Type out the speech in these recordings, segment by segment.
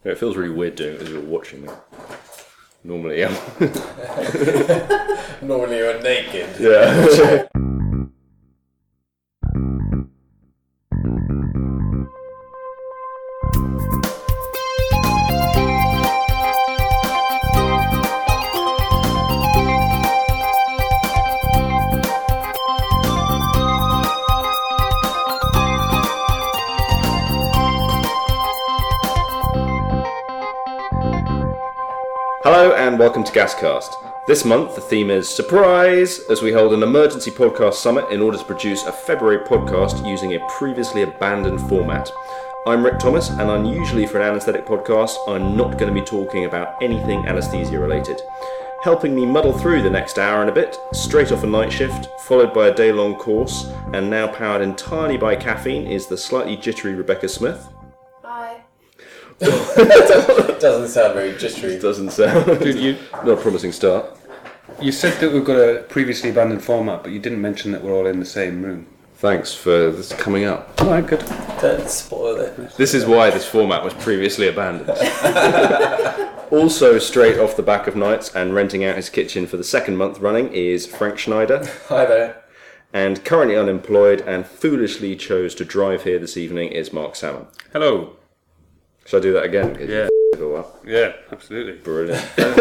Yeah, it feels really weird doing it as you're watching me. Normally, yeah. Normally you're naked. Yeah. Hello and welcome to Gascast. This month the theme is Surprise, as we hold an emergency podcast summit in order to produce a February podcast using a previously abandoned format. I'm Rick Thomas, and unusually for an anaesthetic podcast, I'm not going to be talking about anything anaesthesia related. Helping me muddle through the next hour and a bit, straight off a night shift, followed by a day-long course, and now powered entirely by caffeine, is the slightly jittery Rebecca Smith. Hi. It doesn't sound very jittery. It doesn't sound not a promising start. You said that we've got a previously abandoned format, but you didn't mention that we're all in the same room. Thanks for this coming up. All right, good. Don't spoil it. This is why this format was previously abandoned. Also, straight off the back of nights and renting out his kitchen for the second month running is Frank Schneider. Hi there. And currently unemployed and foolishly chose to drive here this evening is Mark Salmon. Hello. Shall I do that again? Yeah. Well? Yeah, absolutely. Brilliant.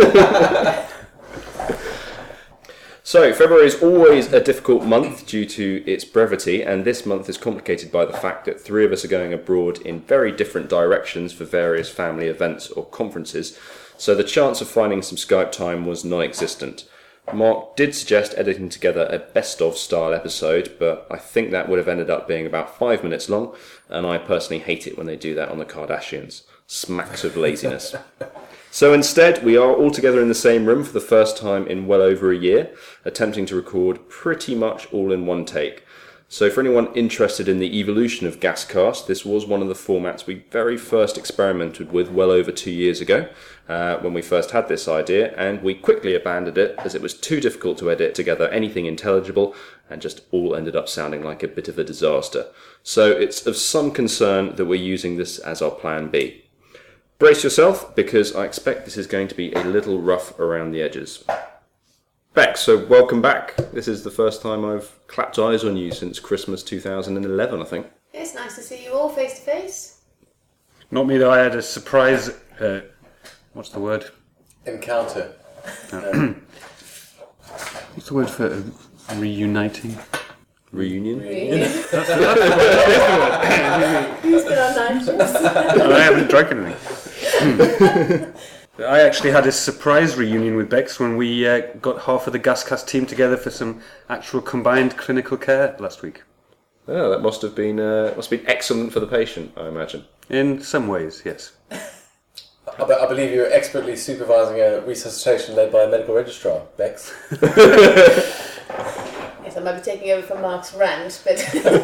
So, February is always a difficult month due to its brevity, and this month is complicated by the fact that three of us are going abroad in very different directions for various family events or conferences, so the chance of finding some Skype time was non-existent. Mark did suggest editing together a best-of style episode, but I think that would have ended up being about 5 minutes long, and I personally hate it when they do that on the Kardashians. Smacks of laziness. So instead, we are all together in the same room for the first time in well over a year, attempting to record pretty much all in one take. So for anyone interested in the evolution of Gascast, this was one of the formats we very first experimented with well over 2 years ago, when we first had this idea, and we quickly abandoned it as it was too difficult to edit together anything intelligible, and just all ended up sounding like a bit of a disaster. So it's of some concern that we're using this as our plan B. Brace yourself, because I expect this is going to be a little rough around the edges. Beck, so welcome back. This is the first time I've clapped eyes on you since Christmas 2011, I think. It's nice to see you all face to face. Not me though, I had a surprise, what's the word? Encounter. What's the word for reuniting? Reunion? Who's been on night shifts? I haven't drunk anything. I actually had a surprise reunion with Bex when we got half of the Gascast team together for some actual combined clinical care last week. Oh, that must have been excellent for the patient, I imagine. In some ways, yes. I believe you were expertly supervising a resuscitation led by a medical registrar, Bex. Yes, I might be taking over from Mark's rant, but...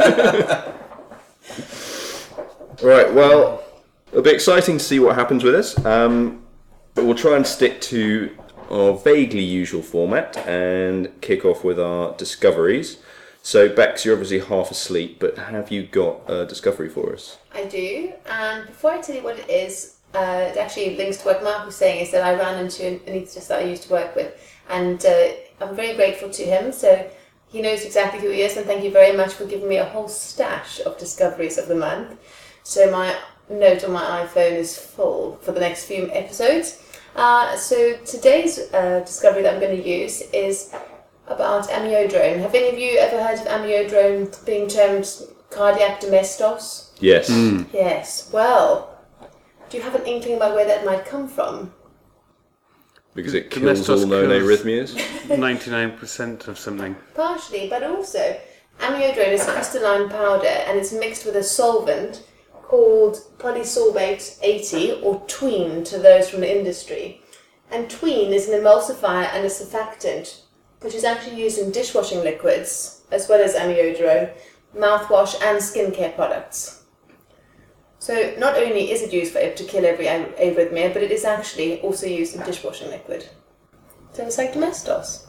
Right, well, it'll be exciting to see what happens with this. But we'll try and stick to our vaguely usual format and kick off with our discoveries. So, Bex, you're obviously half asleep, but have you got a discovery for us? I do, and before I tell you what it is, it actually links to what Mark was saying, is that I ran into an anaesthetist that I used to work with, and I'm very grateful to him, so he knows exactly who he is, and thank you very much for giving me a whole stash of discoveries of the month. So my note on my iPhone is full for the next few episodes. So today's discovery that I'm going to use is about amiodarone. Have any of you ever heard of amiodarone being termed cardiac domestos? Yes. Yes. Well, do you have an inkling about where that might come from? Because it kills all known arrhythmias? 99% of something. Partially, but also amiodarone is a crystalline powder and it's mixed with a solvent called polysorbate 80, or tween to those from the industry. And tween is an emulsifier and a surfactant, which is actually used in dishwashing liquids, as well as amiodarone, mouthwash and skincare products. So not only is it used to kill every arrhythmia, but it is actually also used in dishwashing liquid. So it's like domestos.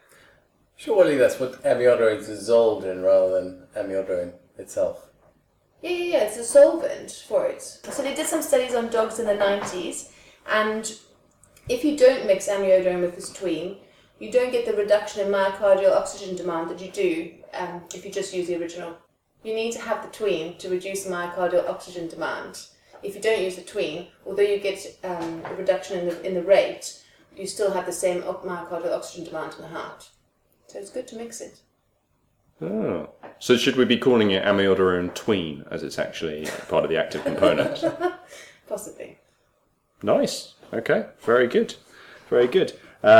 Surely that's what amiodarone is dissolved in rather than amiodarone itself. Yeah, it's a solvent for it. So they did some studies on dogs in the 90s, and if you don't mix amiodarone with this tween, you don't get the reduction in myocardial oxygen demand that you do if you just use the original. You need to have the tween to reduce the myocardial oxygen demand. If you don't use the tween, although you get a reduction in the rate, you still have the same myocardial oxygen demand in the heart. So it's good to mix it. Oh. So should we be calling it amiodarone tween, as it's actually part of the active component? Possibly. Nice. Okay. Very good. Very good.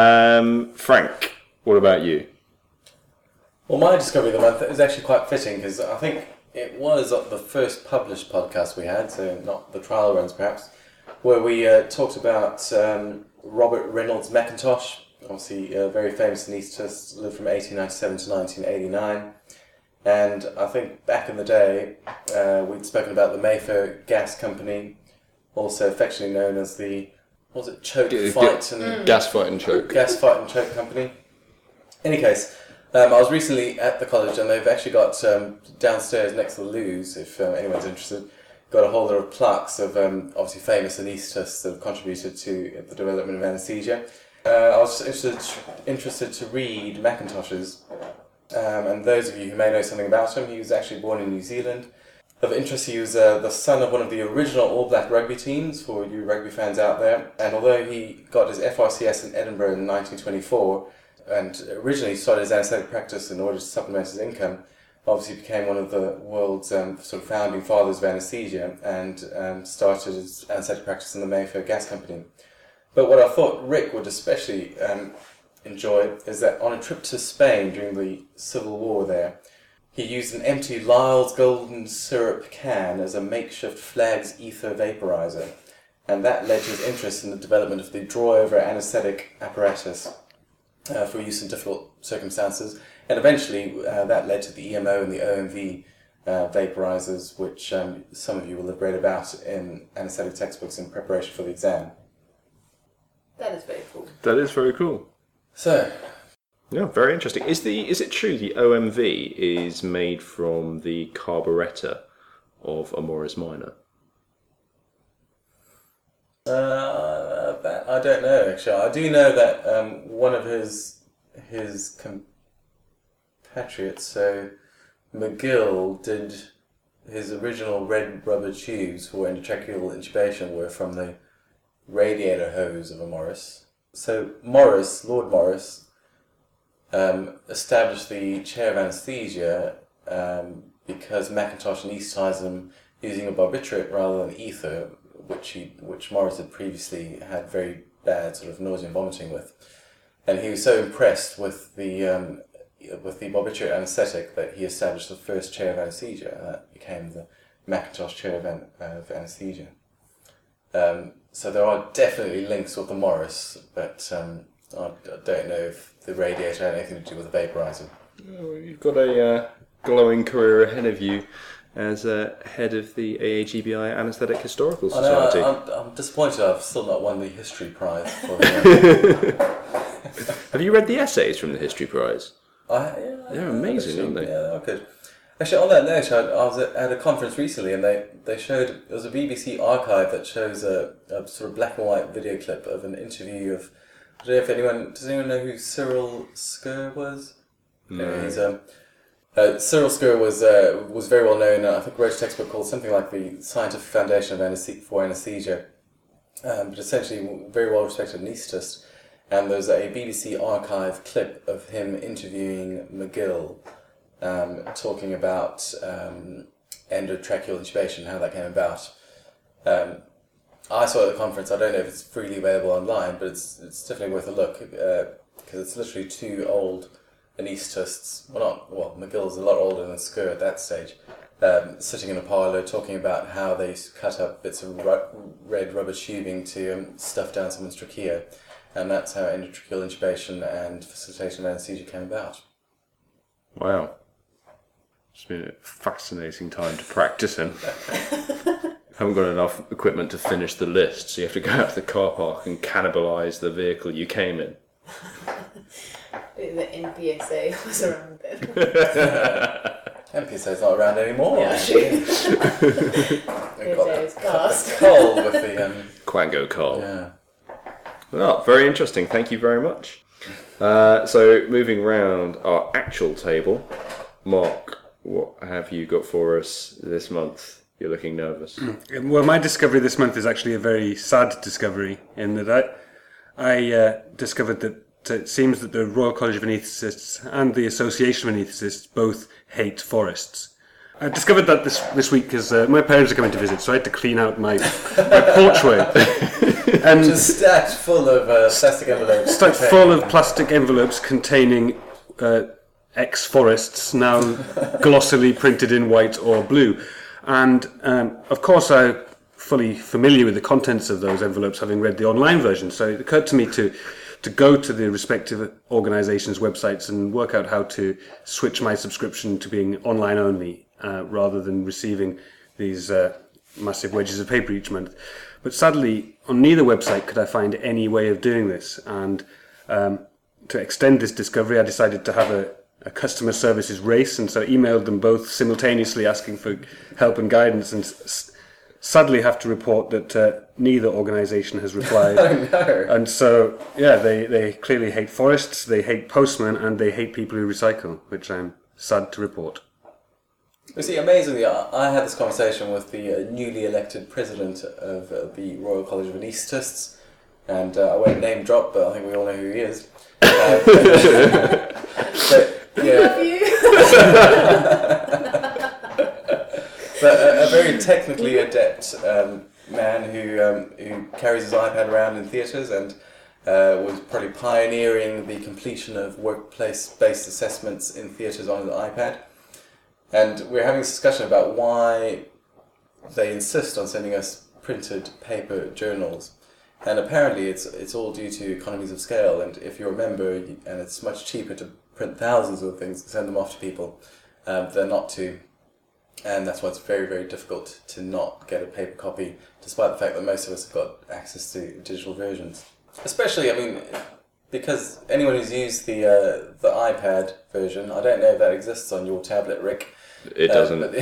Frank, what about you? Well, my discovery of the month is actually quite fitting because I think it was the first published podcast we had, so not the trial runs perhaps, where we talked about Robert Reynolds Mackintosh, obviously a very famous anaesthetist, lived from 1897 to 1989. And I think back in the day, we'd spoken about the Mayfair Gas Company, also affectionately known as the, what was it, Choke Fight and... Gas Fight and Choke. Gas Fight and Choke Company. In any case, I was recently at the college and they've actually got downstairs next to the loos, if anyone's interested, got a whole lot of plaques of obviously famous anaesthetists that have contributed to the development of anaesthesia. I was interested to read Mackintosh's, and those of you who may know something about him, he was actually born in New Zealand. Of interest, he was the son of one of the original All Black rugby teams, for you rugby fans out there, and although he got his FRCS in Edinburgh in 1924, and originally started his anaesthetic practice in order to supplement his income, obviously became one of the world's sort of founding fathers of anaesthesia, and started his anaesthetic practice in the Mayfair Gas Company. But what I thought Rick would especially enjoy is that on a trip to Spain during the Civil War there, he used an empty Lyle's golden syrup can as a makeshift Flag's ether vaporizer, and that led to his interest in the development of the draw-over anaesthetic apparatus for use in difficult circumstances, and eventually that led to the EMO and the OMV vaporizers, which some of you will have read about in anaesthetic textbooks in preparation for the exam. That is very cool. That is very cool. So, yeah, very interesting. Is it true the OMV is made from the carburettor of a Morris Minor? I don't know, actually. I do know that one of his compatriots, so McGill, did his original red rubber tubes for endotracheal intubation were from the radiator hose of a Morris. So Morris, Lord Morris, established the chair of anaesthesia because Mackintosh anaesthetised them using a barbiturate rather than ether, which Morris had previously had very bad sort of nausea and vomiting with, and he was so impressed with the barbiturate anaesthetic that he established the first chair of anaesthesia. That became the Mackintosh chair of anaesthesia. So there are definitely links with the Morris, but I don't know if the radiator had anything to do with the vaporizer. Oh, you've got a glowing career ahead of you as head of the AAGBI Anaesthetic Historical Society. I'm disappointed I've still not won the history prize. For the Have you read the essays from the history prize? They're amazing, aren't they? Yeah, they are good. Actually, on that note, I was at a conference recently, and they showed, there was a BBC archive that shows a sort of black and white video clip of an interview of, I don't know if does anyone know who Cyril Skur was? No. He's Cyril Skur was very well known. I think wrote a textbook called something like the Scientific Foundation of for Anaesthesia, but essentially very well respected anaesthetist. And there's a BBC archive clip of him interviewing McGill, talking about endotracheal intubation, how that came about. I saw it at the conference. I don't know if it's freely available online, but it's definitely worth a look because it's literally two old anaesthetists. McGill's a lot older than Skur at that stage. Sitting in a parlour talking about how they cut up bits of red rubber tubing to stuff down someone's trachea, and that's how endotracheal intubation and facilitation of anaesthesia came about. Wow. It's been a fascinating time to practice in. Haven't got enough equipment to finish the list, so you have to go out to the car park and cannibalise the vehicle you came in. The NPSA was around then. NPSA's not around anymore. Yeah, true. We've got It is cast. Cole with the Quango Carl. yeah. Well, very interesting. Thank you very much. So, moving round our actual table, Mark, what have you got for us this month? You're looking nervous. Well, my discovery this month is actually a very sad discovery in that I discovered that it seems that the Royal College of Anaesthetists and the Association of Anaesthetists both hate forests. I discovered that this week because my parents are coming to visit, so I had to clean out my porchway. Just stacked full of plastic envelopes. Stacked full of plastic envelopes containing ex-forests, now glossily printed in white or blue. And of course I'm fully familiar with the contents of those envelopes, having read the online version, so it occurred to me to go to the respective organisations' websites and work out how to switch my subscription to being online only, rather than receiving these massive wedges of paper each month. But sadly, on neither website could I find any way of doing this, and to extend this discovery I decided to have a customer services race, and so I emailed them both simultaneously asking for help and guidance, and sadly have to report that neither organisation has replied. Oh no. And so, yeah, they clearly hate forests, they hate postmen, and they hate people who recycle, which I'm sad to report. You see, amazingly, I had this conversation with the newly elected president of the Royal College of Anaesthetists, and I won't name drop, but I think we all know who he is. But, yeah. Love you. But a very technically adept man who carries his iPad around in theatres and was probably pioneering the completion of workplace-based assessments in theatres on the iPad. And we're having a discussion about why they insist on sending us printed paper journals. And apparently it's all due to economies of scale, and if you're a member, and it's much cheaper to print thousands of things and send them off to people than not to. And that's why it's very, very difficult to not get a paper copy, despite the fact that most of us have got access to digital versions. Especially, I mean, because anyone who's used the iPad version, I don't know if that exists on your tablet, Rick. It doesn't. The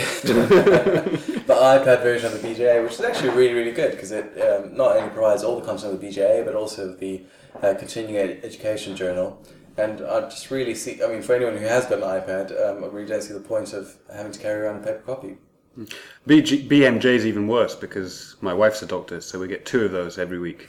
iPad version of the BJA, which is actually really, really good, because it not only provides all the content of the BJA, but also the continuing education journal. And I just really see, I mean, for anyone who has got an iPad, I really don't see the point of having to carry around a paper copy. BMJ is even worse, because my wife's a doctor, so we get 2 of those every week.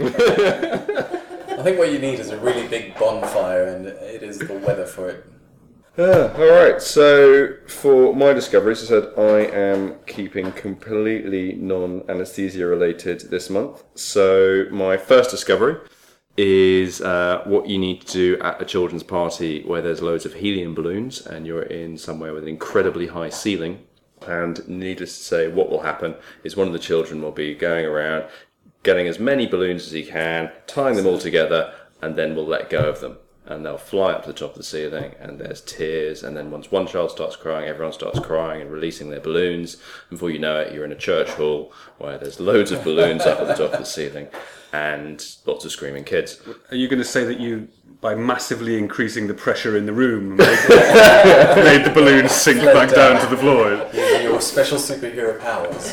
I think what you need is a really big bonfire, and it is the weather for it. Alright, so for my discoveries, as I said, I am keeping completely non-anaesthesia related this month. So my first discovery is what you need to do at a children's party where there's loads of helium balloons and you're in somewhere with an incredibly high ceiling. And needless to say, what will happen is one of the children will be going around, getting as many balloons as he can, tying them all together, and then we'll let go of them. And they'll fly up to the top of the ceiling, and there's tears, and then once one child starts crying, everyone starts crying and releasing their balloons. Before you know it, you're in a church hall where there's loads of balloons up at the top of the ceiling, and lots of screaming kids. Are you going to say that you, by massively increasing the pressure in the room, made the balloons sink back down to the floor? Using your special superhero powers.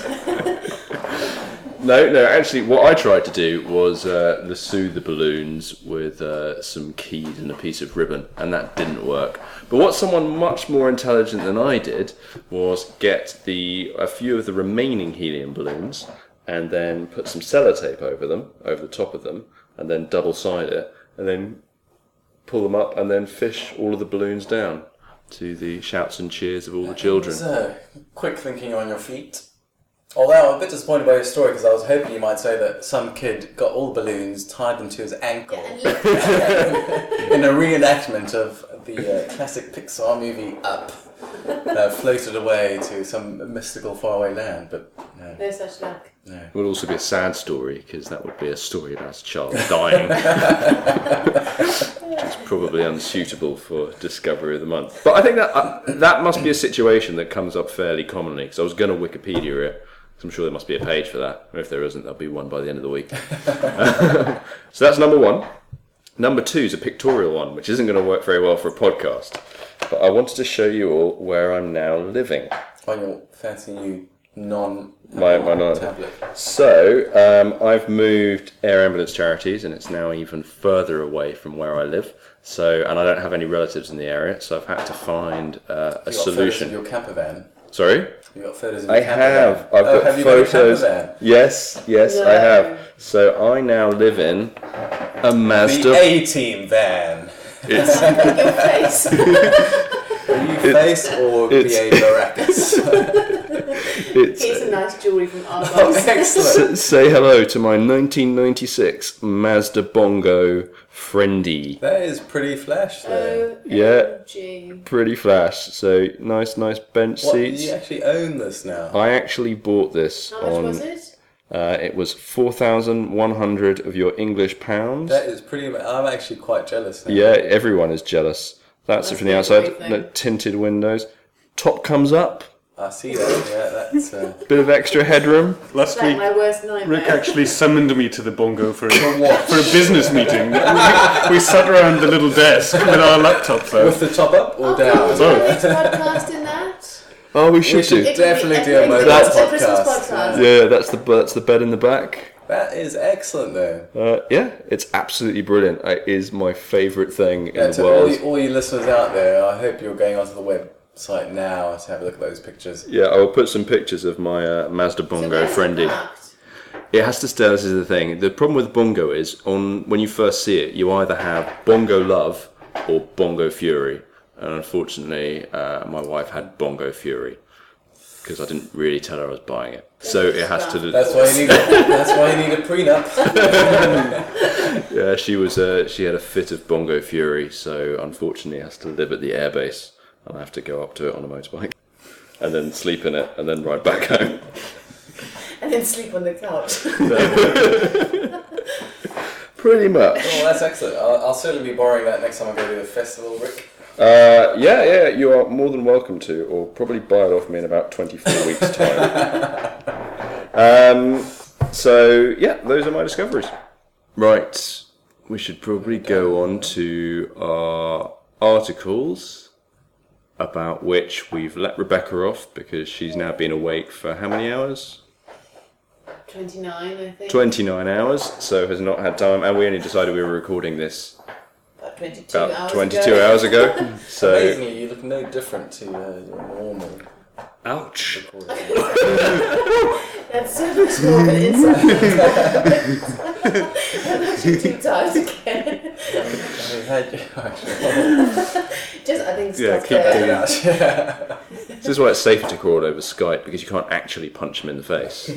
No, actually what I tried to do was lasso the balloons with some keys and a piece of ribbon, and that didn't work. But what someone much more intelligent than I did was get a few of the remaining helium balloons and then put some sellotape over the top of them, and then double-side it, and then pull them up and then fish all of the balloons down to the shouts and cheers of all the children. So, quick thinking on your feet. Although I'm a bit disappointed by your story, because I was hoping you might say that some kid got all the balloons, tied them to his ankle, in a reenactment of the classic Pixar movie Up, floated away to some mystical faraway land, but no. No such luck. No. It would also be a sad story, because that would be a story about a child dying. Which is probably unsuitable for Discovery of the Month. But I think that must be a situation that comes up fairly commonly, because I was going to Wikipedia it. I'm sure there must be a page for that. Or if there isn't, there'll be one by the end of the week. So that's number one. Number 2 is a pictorial one, which isn't going to work very well for a podcast. But I wanted to show you all where I'm now living. On your fancy new My non. tablet. So, I've moved Air Ambulance Charities, and it's now even further away from where I live. So, and I don't have any relatives in the area, so I've had to find a You got solution. photos of your camper van. Sorry? You got photos of I your camper have. van. I've got have you photos. got a camper van? Yes, No. I have. So I now live in a Mazda. The A-Team van. It's, Your face. Are you face or it's- BA Baracus? it's, Here's some nice jewellery from Oh, Argos. excellent. say hello to my 1996 Mazda Bongo Friendy. That is pretty flash there. Yeah. OMG. Pretty flash. So nice bench What, seats. you actually own this now? I actually bought this How much on. was it? It was 4,100 of your English pounds. That is pretty. I'm actually quite jealous now. Yeah, everyone is jealous. That's it from the That's outside. everything. No, tinted windows. Top comes up. I see that. Yeah, that's. Bit of extra headroom. Last It's like week, my worst nightmare. Rick actually summoned me to the Bongo for what? a business meeting. We sat around the little desk with our laptops out. With the top up or down? Can we do a next podcast in that? Oh, we should should do. It Definitely could be do a mobile It's a Christmas podcast. podcast. Yeah, that's the bed in the back. That is excellent, though. Yeah, it's absolutely brilliant. It is my favourite thing Yeah, in the to world. all you listeners out there, I hope you're going onto the website now to have a look at those pictures. Yeah, I will put some pictures of my Mazda So Bongo where's it Friendy. parked? It has to stay. This is the thing. The problem with Bongo is when you first see it, you either have Bongo Love or Bongo Fury. And unfortunately, my wife had Bongo Fury because I didn't really tell her I was buying it. So it has to. That's why you need. That's why you need a prenup. Yeah, she had a fit of Bongo Fury, so unfortunately has to live at the airbase, and I have to go up to it on a motorbike, and then sleep in it, and then ride back home. And then sleep on the couch. Pretty much. Oh, that's excellent. I'll certainly be borrowing that next time I go to the festival, Rick. Yeah, you are more than welcome to, or probably buy it off me in about 24 weeks' time. So, yeah, those are my discoveries. Right, we should probably go on to our articles, about which we've let Rebecca off because she's now been awake for how many hours? 29, I think. 29 hours, so has not had time, and we only decided we were recording this About 22 about hours 22 ago. hours ago. So, Amazingly, you look no different to your normal Ouch. recording. That's so much more of an insight. I'm actually too tired again. Just, I think, Yeah, stuff keep there. doing this is why it's safer to record over Skype, because you can't actually punch them in the face.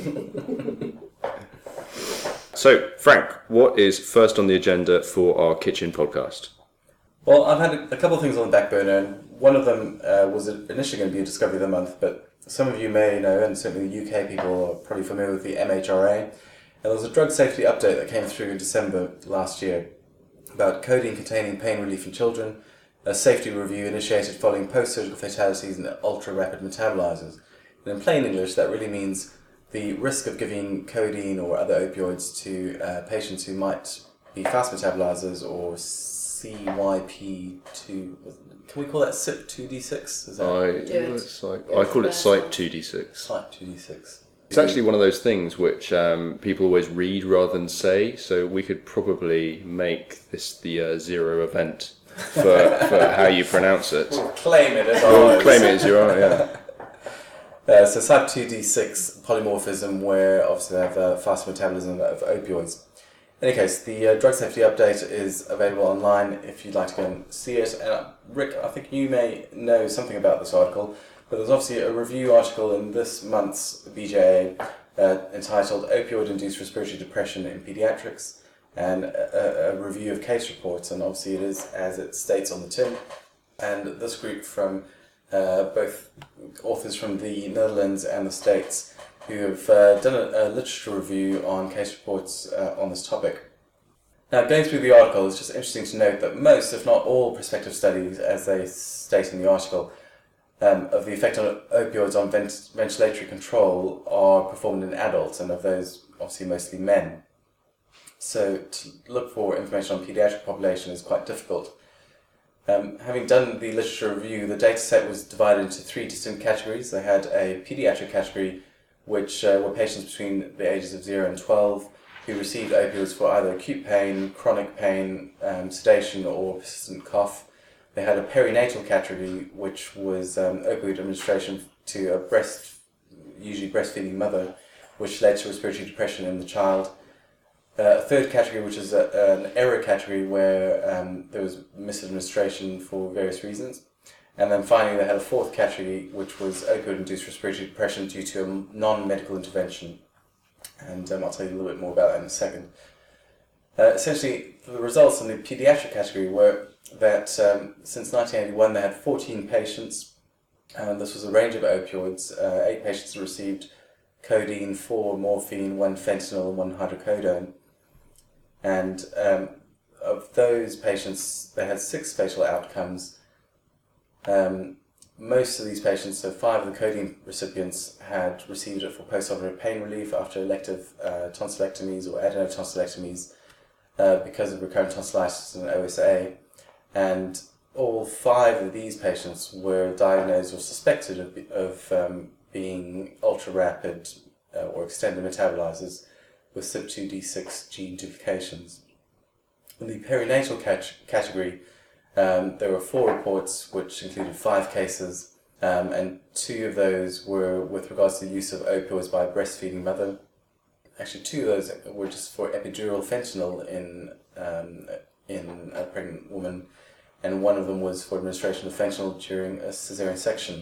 So, Frank, what is first on the agenda for our kitchen podcast? Well, I've had a couple of things on the back burner, and one of them was initially going to be a Discovery of the Month, but some of you may know, and certainly the UK people are probably familiar with the MHRA. And there was a drug safety update that came through in December last year about codeine containing pain relief in children, a safety review initiated following post-surgical fatalities and ultra-rapid metabolizers. And in plain English, that really means the risk of giving codeine or other opioids to patients who might be fast metabolizers or CYP2. Can we call that CYP2D6? Is that I call it Site 2D6. CYP2D6? It's actually one of those things which people always read rather than say, so we could probably make this the zero event for how you pronounce it. We'll claim it as Or ours. claim it as your own, yeah. So CYP2D6 polymorphism, where obviously they have fast metabolism of opioids. In any case, the drug safety update is available online if you'd like to go and see it. And Rick, I think you may know something about this article, but there's obviously a review article in this month's BJA entitled Opioid-Induced Respiratory Depression in Pediatrics, and a review of case reports, and obviously it is as it states on the tin. And this group from both authors from the Netherlands and the States who have done a literature review on case reports on this topic. Now, going through the article, it's just interesting to note that most, if not all, prospective studies, as they state in the article, of the effect on opioids on ventilatory control are performed in adults, and of those, obviously mostly men. so to look for information on pediatric population is quite difficult. Having done the literature review, the data set was divided into 3 distinct categories. They had a pediatric category, which were patients between the ages of 0 and 12 who received opioids for either acute pain, chronic pain, sedation, or persistent cough. They had a perinatal category, which was opioid administration to a usually breastfeeding mother, which led to respiratory depression in the child. A third category, which is an error category, where there was misadministration for various reasons. And then finally, they had a fourth category, which was opioid-induced respiratory depression due to a non-medical intervention. And I'll tell you a little bit more about that in a second. Essentially, the results in the pediatric category were that since 1981, they had 14 patients, and this was a range of opioids. 8 patients received codeine, 4 morphine, 1 fentanyl, and 1 hydrocodone. And of those patients, they had 6 fatal outcomes. Most of these patients, so 5 of the codeine recipients, had received it for post-operative pain relief after elective tonsillectomies or adenotonsillectomies because of recurrent tonsillitis and OSA. And all 5 of these patients were diagnosed or suspected of being ultra-rapid or extended metabolizers with CYP2D6 gene duplications. In the perinatal category, there were 4 reports, which included 5 cases, and 2 of those were with regards to the use of opioids by a breastfeeding mother. Actually, 2 of those were just for epidural fentanyl in a pregnant woman, and 1 of them was for administration of fentanyl during a cesarean section.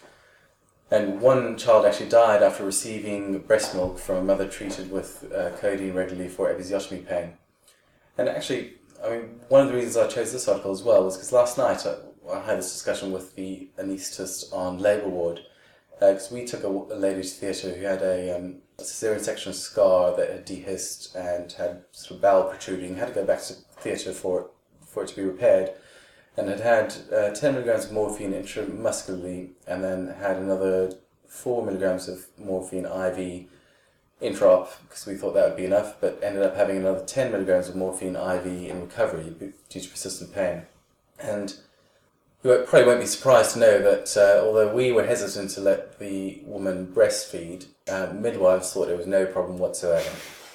And 1 child actually died after receiving breast milk from a mother treated with codeine regularly for episiotomy pain. And actually, I mean, one of the reasons I chose this article as well was because last night I had this discussion with the anaesthetist on labour ward, because we took a lady to theatre who had a cesarean section scar that had dehisced and had sort of bowel protruding, had to go back to theatre for it to be repaired, and had 10 milligrams of morphine intramuscularly, and then had another 4 milligrams of morphine IV intra-op, because we thought that would be enough, but ended up having another 10 milligrams of morphine IV in recovery due to persistent pain. And you probably won't be surprised to know that although we were hesitant to let the woman breastfeed, midwives thought there was no problem whatsoever.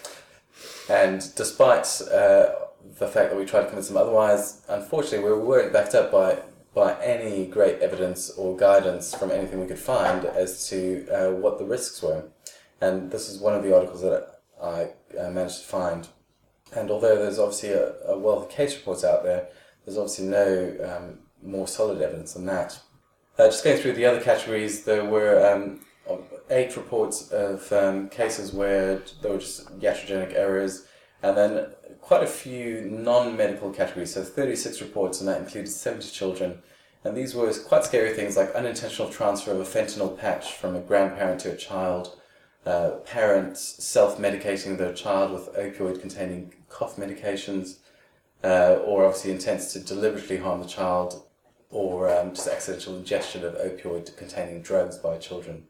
And despite the fact that we tried to convince them otherwise, unfortunately we weren't backed up by any great evidence or guidance from anything we could find as to what the risks were. And this is one of the articles that I managed to find. And although there's obviously a wealth of case reports out there, there's obviously no more solid evidence than that. Just going through the other categories, there were 8 reports of cases where there were just iatrogenic errors, and then quite a few non-medical categories, so 36 reports, and that included 70 children. And these were quite scary things like unintentional transfer of a fentanyl patch from a grandparent to a child, parents self-medicating their child with opioid-containing cough medications, or obviously intents to deliberately harm the child, or just accidental ingestion of opioid-containing drugs by children.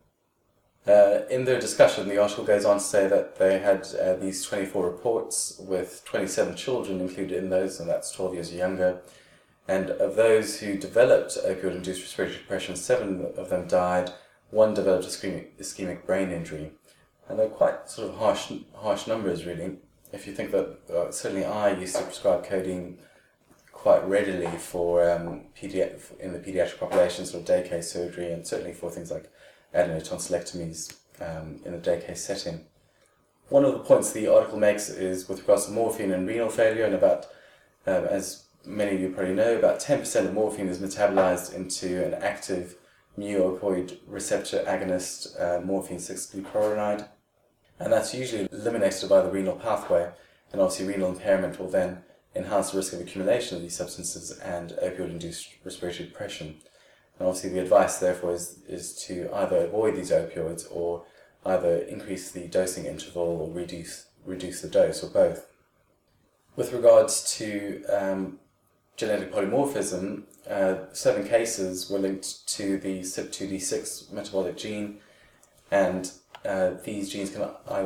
In their discussion, the article goes on to say that they had these 24 reports with 27 children included in those, and that's 12 years or younger. And of those who developed opioid-induced respiratory depression, 7 of them died. 1 developed ischemic brain injury. And they're quite sort of harsh numbers, really. If you think that certainly I used to prescribe codeine quite readily for in the pediatric population, sort of day case surgery, and certainly for things like adenotonsillectomies in a day case setting. One of the points the article makes is with regards to morphine and renal failure, and about, as many of you probably know, about 10% of morphine is metabolized into an active mu-opioid receptor agonist, morphine 6-glucuronide, and that's usually eliminated by the renal pathway, and obviously renal impairment will then enhance the risk of accumulation of these substances and opioid-induced respiratory depression. And obviously the advice therefore is to either avoid these opioids or either increase the dosing interval or reduce the dose, or both. With regards to genetic polymorphism, 7 cases were linked to the CYP2D6 metabolic gene, and these genes can either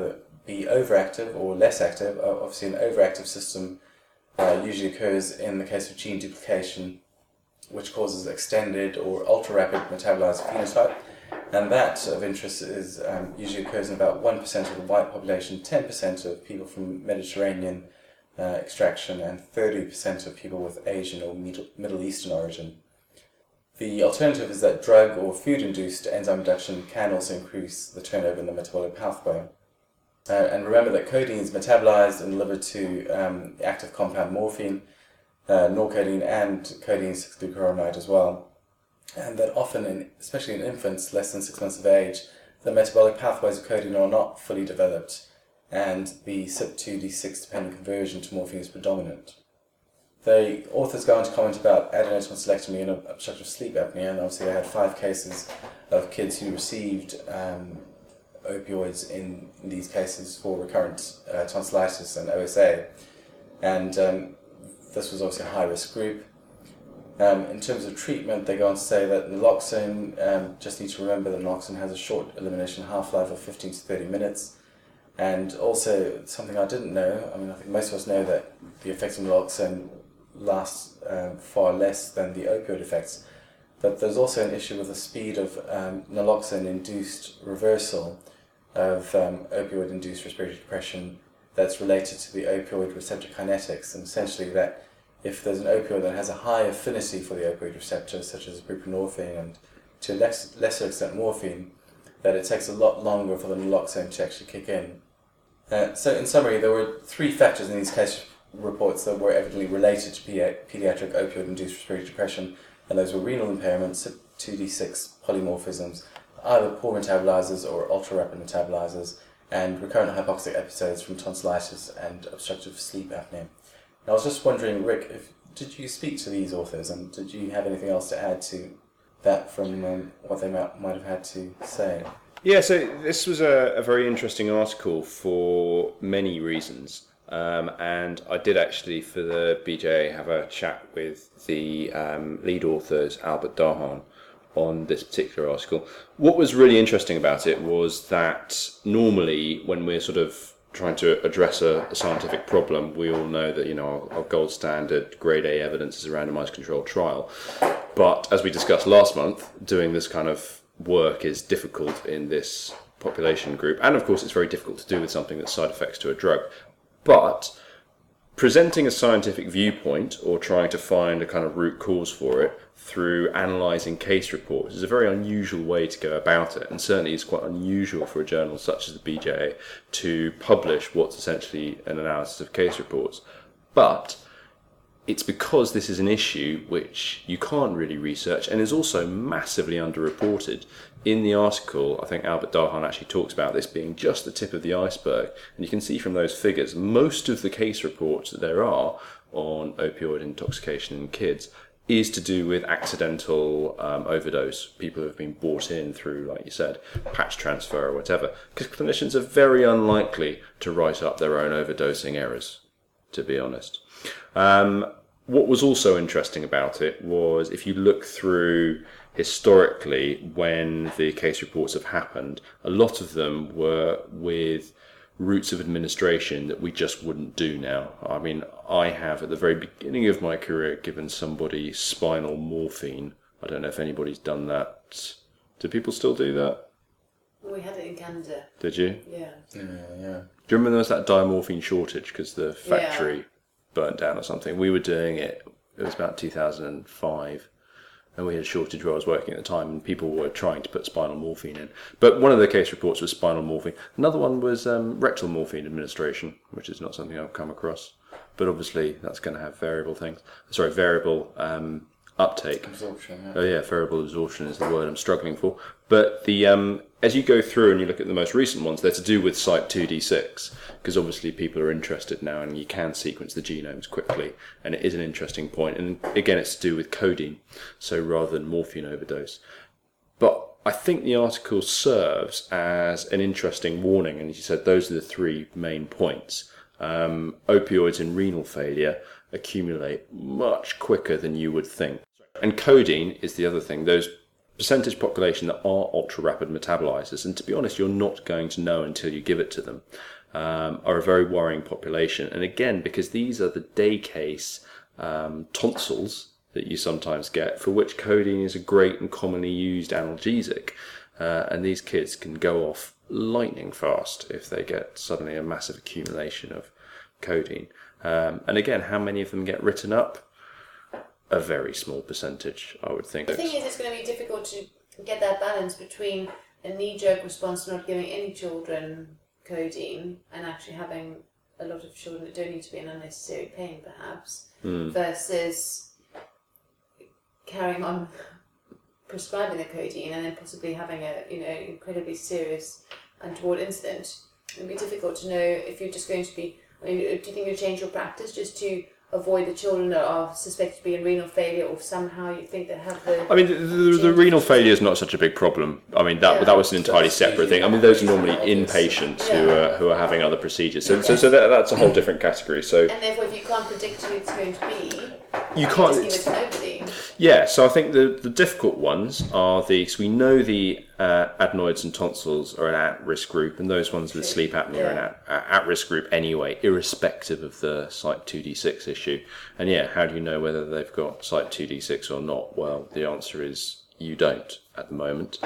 be overactive or less active. Obviously, an overactive system usually occurs in the case of gene duplication, which causes extended or ultra-rapid metabolized phenotype. And that of interest is usually occurs in about 1% of the white population, 10% of people from Mediterranean extraction, and 30% of people with Asian or Middle Eastern origin. The alternative is that drug or food-induced enzyme reduction can also increase the turnover in the metabolic pathway. And remember that codeine is metabolized and delivered to the active compound morphine, norcodeine, and codeine 6-glucuronide as well. And that often, especially in infants less than 6 months of age, the metabolic pathways of codeine are not fully developed, and the CYP2D6 dependent conversion to morphine is predominant. The authors go on to comment about adenoid tonsillectomy and obstructive sleep apnea, and obviously they had 5 cases of kids who received opioids in these cases for recurrent tonsillitis and OSA, and this was obviously a high-risk group. In terms of treatment, they go on to say that naloxone, just need to remember that naloxone has a short elimination half-life of 15 to 30 minutes. And also, something I didn't know, I think most of us know that the effects of naloxone last far less than the opioid effects, but there's also an issue with the speed of naloxone-induced reversal of opioid-induced respiratory depression that's related to the opioid receptor kinetics, and essentially that if there's an opioid that has a high affinity for the opioid receptor, such as buprenorphine and to a lesser extent morphine, that it takes a lot longer for the naloxone to actually kick in. So in summary, there were 3 factors in these case reports that were evidently related to pediatric opioid-induced respiratory depression, and those were renal impairments, CYP2D6 polymorphisms, either poor metabolizers or ultra-rapid metabolizers, and recurrent hypoxic episodes from tonsillitis and obstructive sleep apnea. And I was just wondering, Rick, did you speak to these authors, and did you have anything else to add to that from what they might have had to say? Yeah, so this was a very interesting article for many reasons. And I did actually, for the BJA, have a chat with the lead authors, Albert Dahan, on this particular article. What was really interesting about it was that normally when we're sort of trying to address a scientific problem, we all know that, our gold standard grade A evidence is a randomized controlled trial. But as we discussed last month, doing this kind of work is difficult in this population group. And of course, it's very difficult to do with something that's side effects to a drug. But presenting a scientific viewpoint or trying to find a kind of root cause for it through analysing case reports is a very unusual way to go about it, and certainly it's quite unusual for a journal such as the BJA to publish what's essentially an analysis of case reports. But it's because this is an issue which you can't really research and is also massively underreported. In the article, I think Albert Dahan actually talks about this being just the tip of the iceberg, and you can see from those figures, most of the case reports that there are on opioid intoxication in kids is to do with accidental overdose, people who have been brought in through, like you said, patch transfer or whatever, because clinicians are very unlikely to write up their own overdosing errors, to be honest. What was also interesting about it was if you look through historically when the case reports have happened, a lot of them were with routes of administration that we just wouldn't do now. I have at the very beginning of my career given somebody spinal morphine. I don't know if anybody's done that. Do people still do that? We had it in Canada. Did you? Yeah. Yeah. Do you remember there was that diamorphine shortage because the factory burnt down or something? We were doing it. It was about 2005. And we had a shortage where I was working at the time, and people were trying to put spinal morphine in. But one of the case reports was spinal morphine. Another one was rectal morphine administration, which is not something I've come across. But obviously, that's going to have variable uptake. Absorption, yeah. Oh yeah, variable absorption is the word I'm struggling for. But the as you go through and you look at the most recent ones, they're to do with CYP2D6, because obviously people are interested now and you can sequence the genomes quickly, and it is an interesting point. And again, it's to do with codeine, so rather than morphine overdose. But I think the article serves as an interesting warning, and as you said, those are the 3 main points. Opioids in renal failure accumulate much quicker than you would think. And codeine is the other thing, those percentage population that are ultra-rapid metabolizers, and to be honest, you're not going to know until you give it to them. are a very worrying population. And again, because these are the day case tonsils that you sometimes get, for which codeine is a great and commonly used analgesic. And these kids can go off lightning fast if they get suddenly a massive accumulation of codeine. And again, how many of them get written up? A very small percentage, I would think. The thing is, it's going to be difficult to get that balance between a knee-jerk response to not giving any children codeine and actually having a lot of children that don't need to be in unnecessary pain, perhaps, versus carrying on prescribing the codeine and then possibly having a incredibly serious untoward incident. It would be difficult to know if you're just going to be. I mean, do you think you'll change your practice just to avoid the children that are suspected to be in renal failure, or somehow you think they have the... I mean, the renal failure is not such a big problem. I mean, that was an entirely separate thing. I mean, those are normally inpatients who are having other procedures. So that's a whole different category. So, and therefore, if you can't predict who it's going to be, you can't just give it to nobody. Yeah, so I think the difficult ones are so we know the adenoids and tonsils are an at-risk group, and those ones with sleep apnea are an at-risk group anyway, irrespective of the Cyte 2D6 issue. And how do you know whether they've got Cyte 2D6 or not? Well, the answer is you don't at the moment.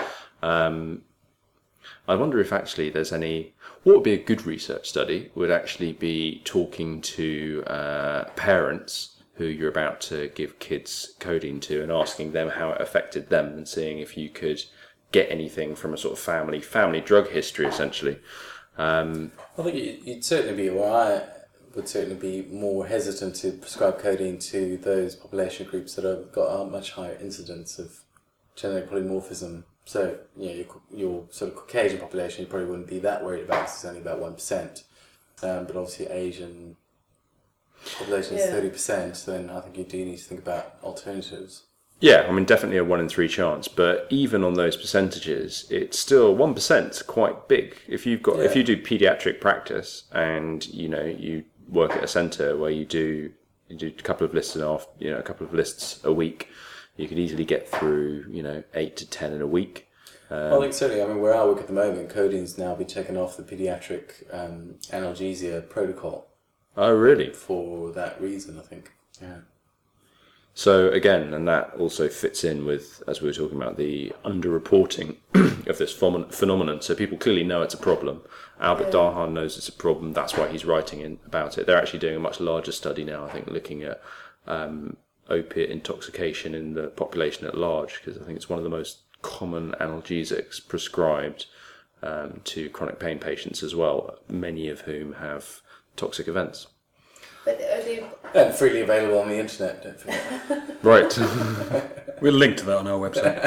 I wonder if actually there's any... What would be a good research study would actually be talking to parents who you're about to give kids codeine to and asking them how it affected them, and seeing if you could get anything from a sort of family drug history, essentially. I think you'd certainly be, or I would certainly be more hesitant to prescribe codeine to those population groups that have got a much higher incidence of genetic polymorphism. So, your sort of Caucasian population, you probably wouldn't be that worried about, because it's only about 1%. But obviously Asian population is 30%, then I think you do need to think about alternatives. Yeah, I mean, definitely a 1 in 3 chance, but even on those percentages, it's still 1% quite big. If you do paediatric practice and you work at a centre where you do a couple of lists a couple of lists a week, you could easily get through 8 to 10 in a week. I think certainly. I mean, where I work at the moment, codeine's now been taken off the paediatric analgesia protocol. Oh, really? For that reason, I think. Yeah. So again, and that also fits in with, as we were talking about, the underreporting of this phenomenon. So people clearly know it's a problem. Albert Dahan knows it's a problem. That's why he's writing about it. They're actually doing a much larger study now, I think, looking at opiate intoxication in the population at large, because I think it's one of the most common analgesics prescribed to chronic pain patients as well, many of whom have toxic events. But and freely available on the internet, don't forget. Right. We'll link to that on our website.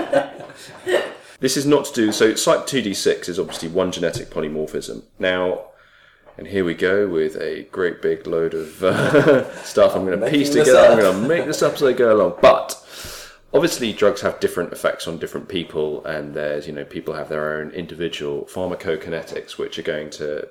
This is not to do... So Cyte 2D6 is obviously one genetic polymorphism. Now, and here we go with a great big load of stuff I'm going to piece together. I'm going to make this up as I go along. But obviously drugs have different effects on different people, and there's, people have their own individual pharmacokinetics, which are going to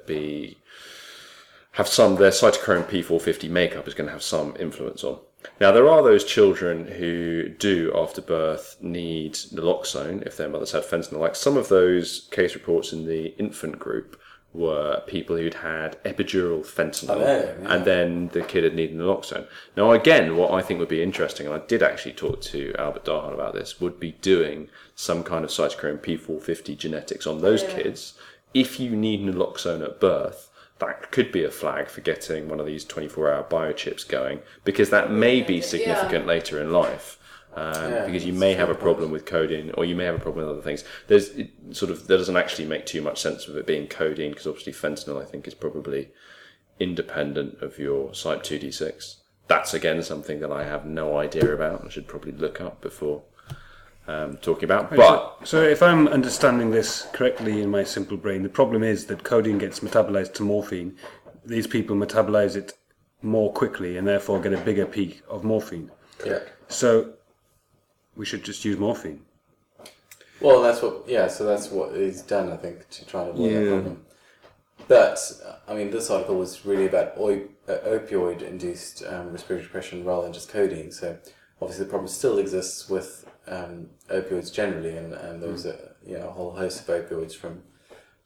have their cytochrome P450 makeup is going to have some influence on. Now, there are those children who do, after birth, need naloxone if their mothers had fentanyl. Like some of those case reports in the infant group were people who'd had epidural fentanyl, and then the kid had needed naloxone. Now, again, what I think would be interesting, and I did actually talk to Albert Dahan about this, would be doing some kind of cytochrome P450 genetics on those kids. If you need naloxone at birth, that could be a flag for getting one of these 24-hour biochips going, because that may be significant later in life. Because you may have a problem with codeine, or you may have a problem with other things. That doesn't actually make too much sense of it being codeine, because obviously fentanyl, I think, is probably independent of your Cyte 2D6. That's again something that I have no idea about. I should probably look up before talking about. But so if I'm understanding this correctly in my simple brain, the problem is that codeine gets metabolized to morphine. These people metabolize it more quickly and therefore get a bigger peak of morphine. Yeah. So we should just use morphine. Well, that's what is done, I think, to try and avoid that problem. But, I mean, this article was really about opioid-induced respiratory depression rather than just codeine. So, obviously, the problem still exists with opioids generally, and there's a whole host of opioids from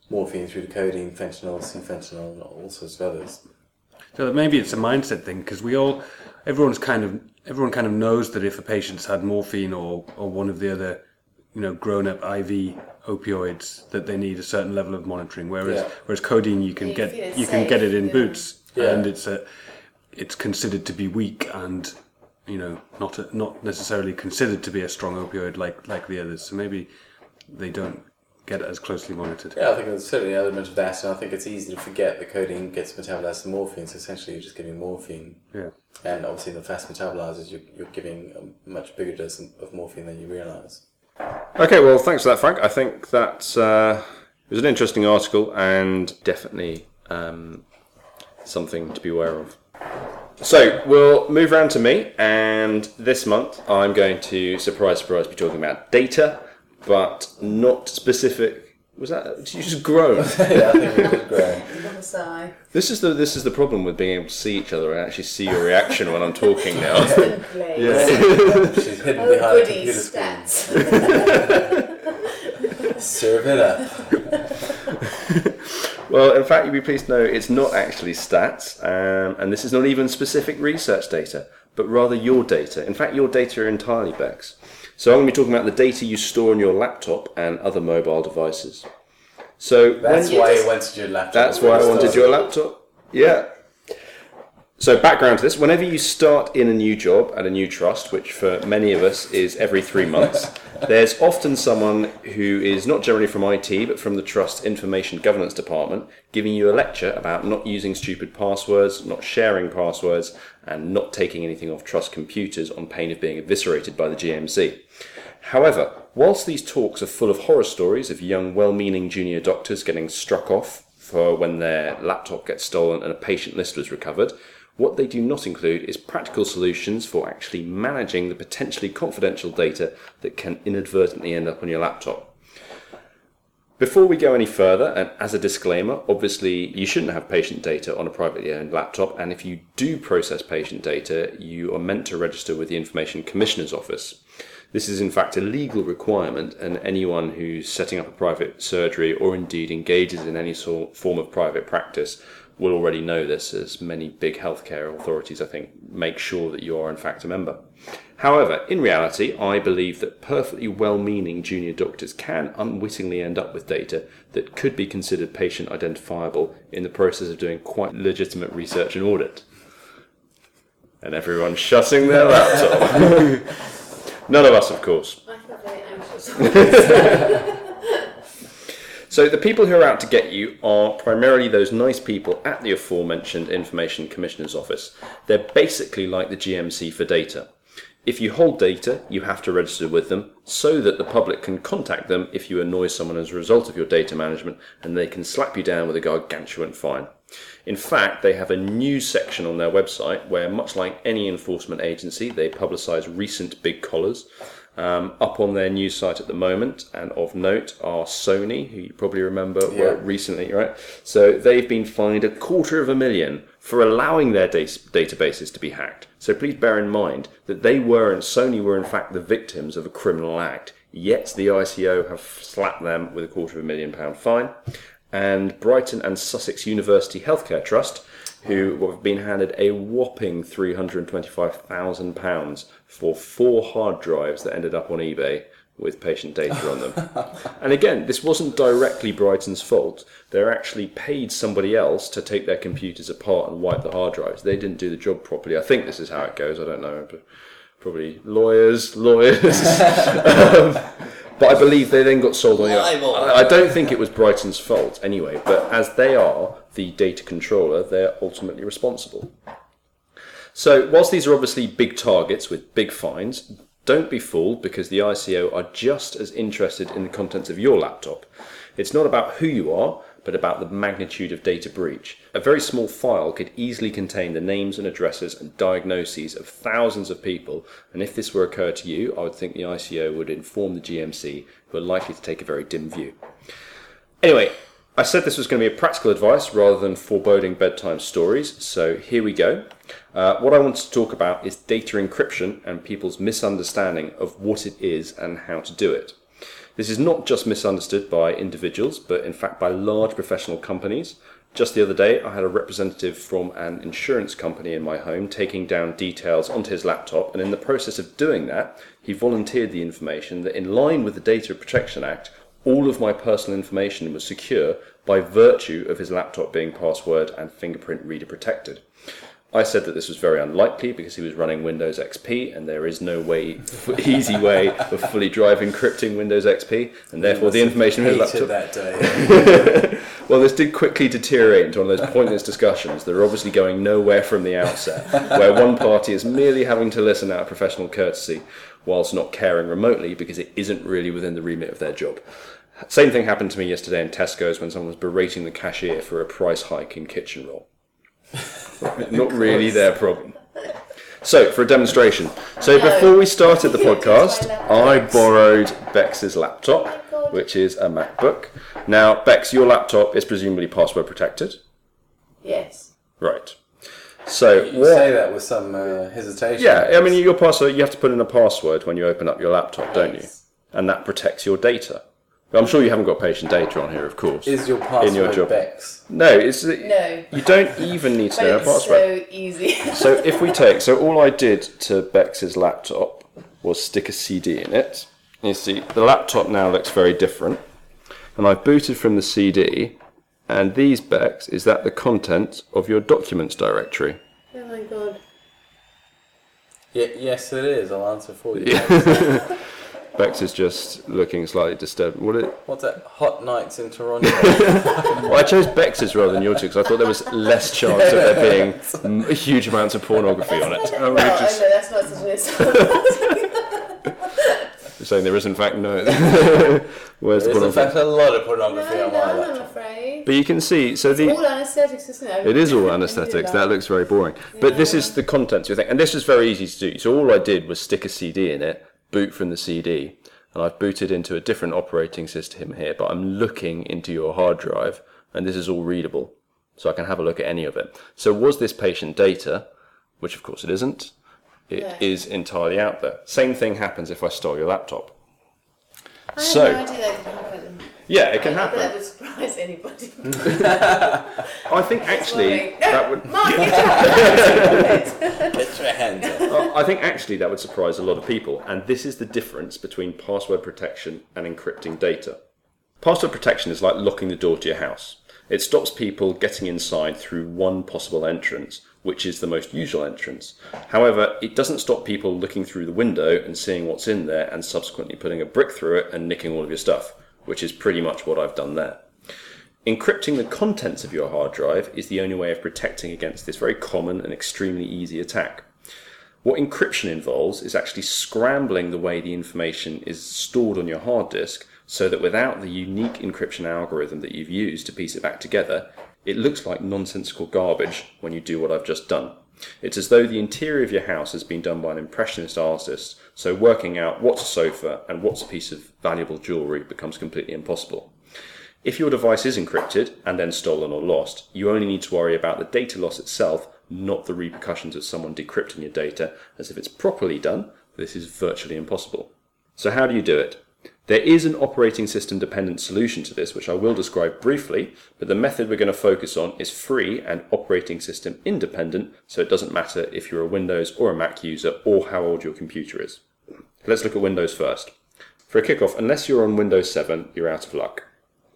morphine through to codeine, fentanyl, C-fentanyl, and all sorts of others. So maybe it's a mindset thing because everyone kind of knows that if a patient's had morphine or one of the other, grown-up IV opioids, that they need a certain level of monitoring. Whereas codeine, you can get it in boots, and it's considered to be weak and not necessarily considered to be a strong opioid like the others. So maybe they don't get it as closely monitored. Yeah, I think there's certainly an element of that, and I think it's easy to forget that codeine gets metabolized as morphine, so essentially you're just giving morphine. Yeah. And obviously in the fast metabolizers, you're giving a much bigger dose of morphine than you realise. Okay, well, thanks for that, Frank. I think that it was an interesting article and definitely something to be aware of. So, we'll move around to me, and this month I'm going to, surprise, surprise, be talking about data, but not specific. Was that? Did you just groan? Yeah, I think we did groan. Sigh. This is the problem with being able to see each other and actually see your reaction when I'm talking now. She's hidden behind a computer stats. screen. Serve it up. Well, in fact, you'll be pleased to know it's not actually stats, and this is not even specific research data, but rather your data. In fact, your data are entirely Bex. So I'm going to be talking about the data you store on your laptop and other mobile devices. So that's why you wanted your laptop. That's why I wanted your laptop. Yeah. So background to this, whenever you start in a new job at a new trust, which for many of us is every 3 months, there's often someone who is not generally from IT, but from the trust information governance department, giving you a lecture about not using stupid passwords, not sharing passwords, and not taking anything off trust computers on pain of being eviscerated by the GMC. However, whilst these talks are full of horror stories of young, well-meaning junior doctors getting struck off for when their laptop gets stolen and a patient list was recovered, what they do not include is practical solutions for actually managing the potentially confidential data that can inadvertently end up on your laptop. Before we go any further, and as a disclaimer, obviously you shouldn't have patient data on a privately owned laptop, and if you do process patient data, you are meant to register with the Information Commissioner's Office. This is in fact a legal requirement, and anyone who's setting up a private surgery or indeed engages in any form of private practice will already know this, as many big healthcare authorities, I think, make sure that you are in fact a member. However, in reality, I believe that perfectly well-meaning junior doctors can unwittingly end up with data that could be considered patient identifiable in the process of doing quite legitimate research and audit. And everyone's shutting their laptop. None of us, of course. I feel very anxious. So the people who are out to get you are primarily those nice people at the aforementioned Information Commissioner's Office. They're basically like the GMC for data. If you hold data, you have to register with them so that the public can contact them if you annoy someone as a result of your data management, and they can slap you down with a gargantuan fine. In fact, they have a news section on their website where, much like any enforcement agency, they publicise recent big collars. Up on their news site at the moment, and of note, are Sony, who you probably remember were recently, right? So they've been fined $250,000 for allowing their databases to be hacked. So please bear in mind that Sony were in fact the victims of a criminal act, yet the ICO have slapped them with £250,000 fine. And Brighton and Sussex University Healthcare Trust, who have been handed a whopping £325,000 for 4 hard drives that ended up on eBay with patient data on them. And again, this wasn't directly Brighton's fault. They actually paid somebody else to take their computers apart and wipe the hard drives. They didn't do the job properly. I think this is how it goes. I don't know. Probably lawyers. But I believe they then got sold on. I don't think it was Brighton's fault anyway, but as they are the data controller, they're ultimately responsible. So whilst these are obviously big targets with big fines, don't be fooled, because the ICO are just as interested in the contents of your laptop. It's not about who you are, but about the magnitude of data breach. A very small file could easily contain the names and addresses and diagnoses of thousands of people, and if this were occurred to you, I would think the ICO would inform the GMC, who are likely to take a very dim view. Anyway, I said this was going to be a practical advice rather than foreboding bedtime stories, so here we go. What I want to talk about is data encryption and people's misunderstanding of what it is and how to do it. This is not just misunderstood by individuals, but in fact by large professional companies. Just the other day, I had a representative from an insurance company in my home taking down details onto his laptop, and in the process of doing that, he volunteered the information that in line with the Data Protection Act, all of my personal information was secure by virtue of his laptop being password and fingerprint reader protected. I said that this was very unlikely because he was running Windows XP and there is no easy way of fully drive encrypting Windows XP, and therefore the information in his laptop... that day. Well, this did quickly deteriorate into one of those pointless discussions that are obviously going nowhere from the outset, where one party is merely having to listen out of professional courtesy whilst not caring remotely because it isn't really within the remit of their job. Same thing happened to me yesterday in Tesco's when someone was berating the cashier for a price hike in kitchen roll. Not really their problem. So, for a demonstration. So, before we started the podcast, I borrowed Bex's laptop, which is a MacBook. Now, Bex, your laptop is presumably password protected. Yes. Right. So, You say that with some hesitation. Yeah, I mean, your password, you have to put in a password when you open up your laptop, don't you? Yes. And that protects your data. I'm sure you haven't got patient data on here, of course. Is your password in your job. Bex? No, it's No. You don't even need to But know a it's password. so easy. So if we take, so all I did to Bex's laptop was stick a CD in it. You see, the laptop now looks very different. And I've booted from the CD, and these, Bex, is that the content of your documents directory. Oh my god. Yes, it is. I'll answer for you. Bex is just looking slightly disturbed. What's that? Hot nights in Toronto. Well, I chose Bex's rather than your two because I thought there was less chance of there being huge amounts of pornography on it. Oh, no, that's not such an insult. You're saying there is in fact no. Where's the There's in pornography? fact a lot of pornography No, on my none, I'm laptop. afraid. But you can see, so the All anaesthetics, isn't it? it is all anaesthetics. That looks very boring. But this is the contents of the thing, and this is very easy to do. So all I did was stick a CD in it, boot from the CD, and I've booted into a different operating system here. But I'm looking into your hard drive, and this is all readable, so I can have a look at any of it. So was this patient data? Which of course it isn't. It is entirely out there. Same thing happens if I stole your laptop. I had no idea that could happen. Yeah, it can I don't think happen. that would surprise anybody. I think actually that would. Mark, get Get your hands up. I think actually that would surprise a lot of people, and this is the difference between password protection and encrypting data. Password protection is like locking the door to your house. It stops people getting inside through one possible entrance, which is the most usual entrance. However, it doesn't stop people looking through the window and seeing what's in there and subsequently putting a brick through it and nicking all of your stuff, which is pretty much what I've done there. Encrypting the contents of your hard drive is the only way of protecting against this very common and extremely easy attack. What encryption involves is actually scrambling the way the information is stored on your hard disk so that without the unique encryption algorithm that you've used to piece it back together, it looks like nonsensical garbage when you do what I've just done. It's as though the interior of your house has been done by an impressionist artist, so working out what's a sofa and what's a piece of valuable jewellery becomes completely impossible. If your device is encrypted and then stolen or lost, you only need to worry about the data loss itself, not the repercussions of someone decrypting your data, as if it's properly done, this is virtually impossible. So how do you do it? There is an operating system dependent solution to this, which I will describe briefly, but the method we're going to focus on is free and operating system independent, so it doesn't matter if you're a Windows or a Mac user or how old your computer is. Let's look at Windows first. For a kickoff, unless you're on Windows 7, you're out of luck.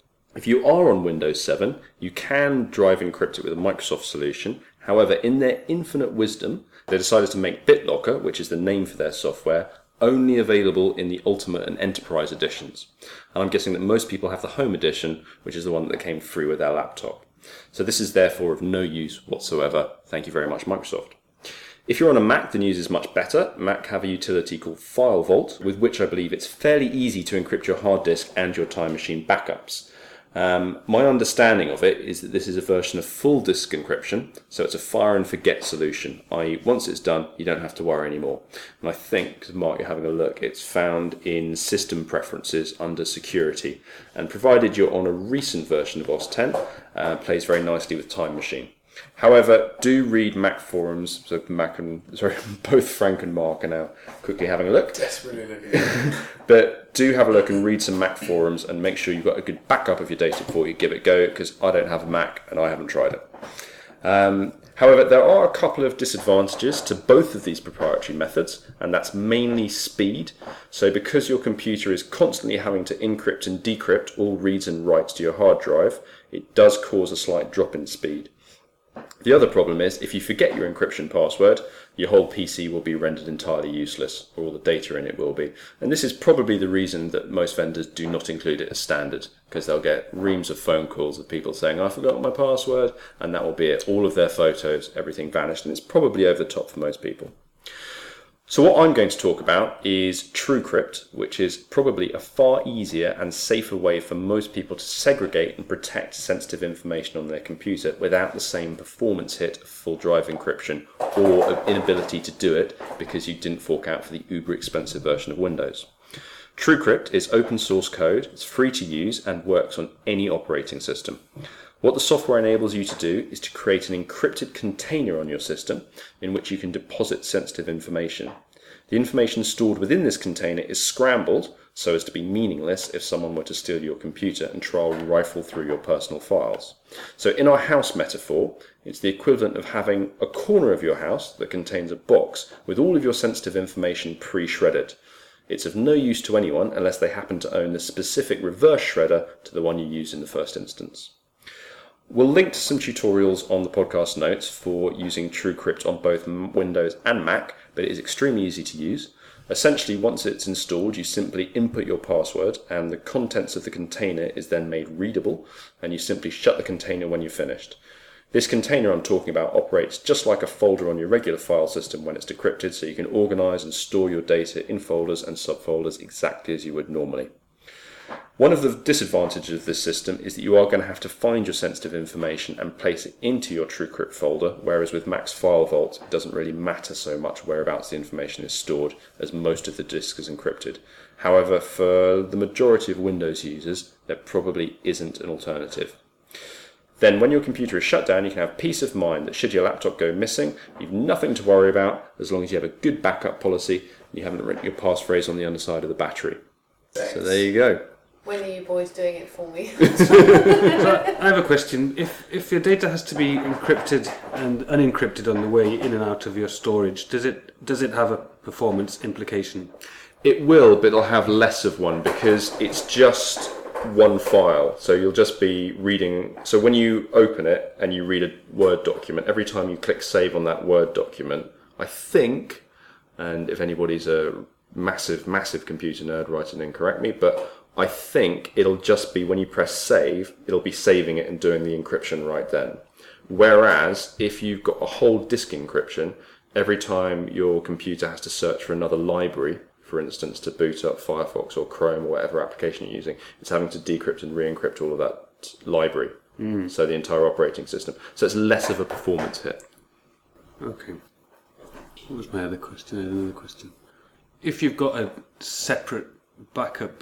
If you are on Windows 7, you can drive encrypt it with a Microsoft solution. However, in their infinite wisdom, they decided to make BitLocker, which is the name for their software, only available in the Ultimate and Enterprise editions. And I'm guessing that most people have the Home edition, which is the one that came free with their laptop. So this is therefore of no use whatsoever. Thank you very much, Microsoft. If you're on a Mac, the news is much better. Mac have a utility called FileVault, with which I believe it's fairly easy to encrypt your hard disk and your Time Machine backups. My understanding of it is that this is a version of full disk encryption, so it's a fire and forget solution, i.e. once it's done, you don't have to worry anymore. And I think, because Mark, you're having a look, it's found in System Preferences under Security, and provided you're on a recent version of OS X, plays very nicely with Time Machine. However, do read Mac forums, so both Frank and Mark are now quickly having a look. Desperately looking. But do have a look and read some Mac forums and make sure you've got a good backup of your data before you give it a go, because I don't have a Mac and I haven't tried it. However, there are a couple of disadvantages to both of these proprietary methods, and that's mainly speed. So because your computer is constantly having to encrypt and decrypt all reads and writes to your hard drive, it does cause a slight drop in speed. The other problem is, if you forget your encryption password, your whole PC will be rendered entirely useless, or all the data in it will be. And this is probably the reason that most vendors do not include it as standard, because they'll get reams of phone calls of people saying, I forgot my password, and that will be it. All of their photos, everything vanished, and it's probably over the top for most people. So what I'm going to talk about is TrueCrypt, which is probably a far easier and safer way for most people to segregate and protect sensitive information on their computer without the same performance hit of full drive encryption or inability to do it because you didn't fork out for the uber expensive version of Windows. TrueCrypt is open source code, it's free to use and works on any operating system. What the software enables you to do is to create an encrypted container on your system in which you can deposit sensitive information. The information stored within this container is scrambled so as to be meaningless if someone were to steal your computer and try to rifle through your personal files. So in our house metaphor, it's the equivalent of having a corner of your house that contains a box with all of your sensitive information pre-shredded. It's of no use to anyone unless they happen to own the specific reverse shredder to the one you used in the first instance. We'll link to some tutorials on the podcast notes for using TrueCrypt on both Windows and Mac, but it is extremely easy to use. Essentially, once it's installed, you simply input your password and the contents of the container is then made readable, and you simply shut the container when you're finished. This container I'm talking about operates just like a folder on your regular file system when it's decrypted, so you can organize and store your data in folders and subfolders exactly as you would normally. One of the disadvantages of this system is that you are going to have to find your sensitive information and place it into your TrueCrypt folder, whereas with Mac's File Vault, it doesn't really matter so much whereabouts the information is stored, as most of the disk is encrypted. However, for the majority of Windows users, there probably isn't an alternative. Then when your computer is shut down, you can have peace of mind that should your laptop go missing, you've nothing to worry about as long as you have a good backup policy and you haven't written your passphrase on the underside of the battery. Thanks. So there you go. When are you boys doing it for me? So I have a question. If your data has to be encrypted and unencrypted on the way in and out of your storage, does it have a performance implication? It will, but it'll have less of one because it's just one file. So you'll just be reading. So when you open it and you read a Word document, every time you click save on that Word document, I think, and if anybody's a massive computer nerd, write it in, correct me, but I think it'll just be when you press save, it'll be saving it and doing the encryption right then. Whereas if you've got a whole disk encryption, every time your computer has to search for another library, for instance, to boot up Firefox or Chrome or whatever application you're using, it's having to decrypt and re-encrypt all of that library. So the entire operating system. So it's less of a performance hit. Okay. What was my other question? I had another question. If you've got a separate backup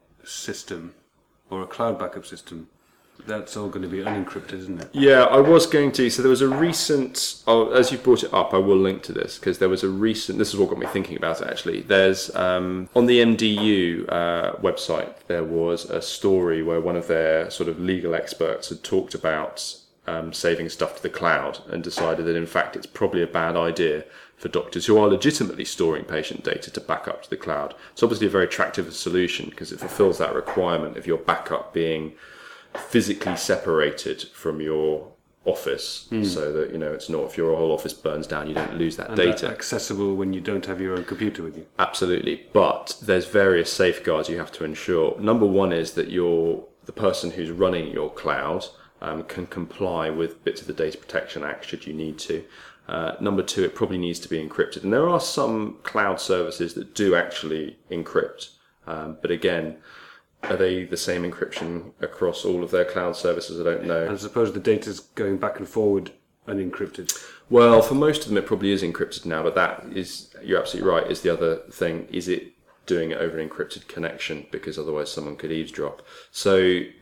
system or a cloud backup system, that's all going to be unencrypted, isn't it? Yeah, I was going to. So there was a recent, as you brought it up, I will link to this because there was a recent, this is what got me thinking about it actually. There's, on the MDU website, there was a story where one of their sort of legal experts had talked about saving stuff to the cloud and decided that in fact it's probably a bad idea for doctors who are legitimately storing patient data to back up to the cloud. It's obviously a very attractive solution because it fulfills that requirement of your backup being physically separated from your office so that, you know, it's not, if your whole office burns down, you don't lose that and data. Accessible when you don't have your own computer with you. Absolutely. But there's various safeguards you have to ensure. Number one is that the person who's running your cloud can comply with bits of the Data Protection Act should you need to. Number two, it probably needs to be encrypted. And there are some cloud services that do actually encrypt. But again, are they the same encryption across all of their cloud services? I don't know. And I suppose the data's going back and forward unencrypted. Well, for most of them, it probably is encrypted now. But that is, you're absolutely right, is the other thing. Is it doing it over an encrypted connection? Because otherwise someone could eavesdrop. So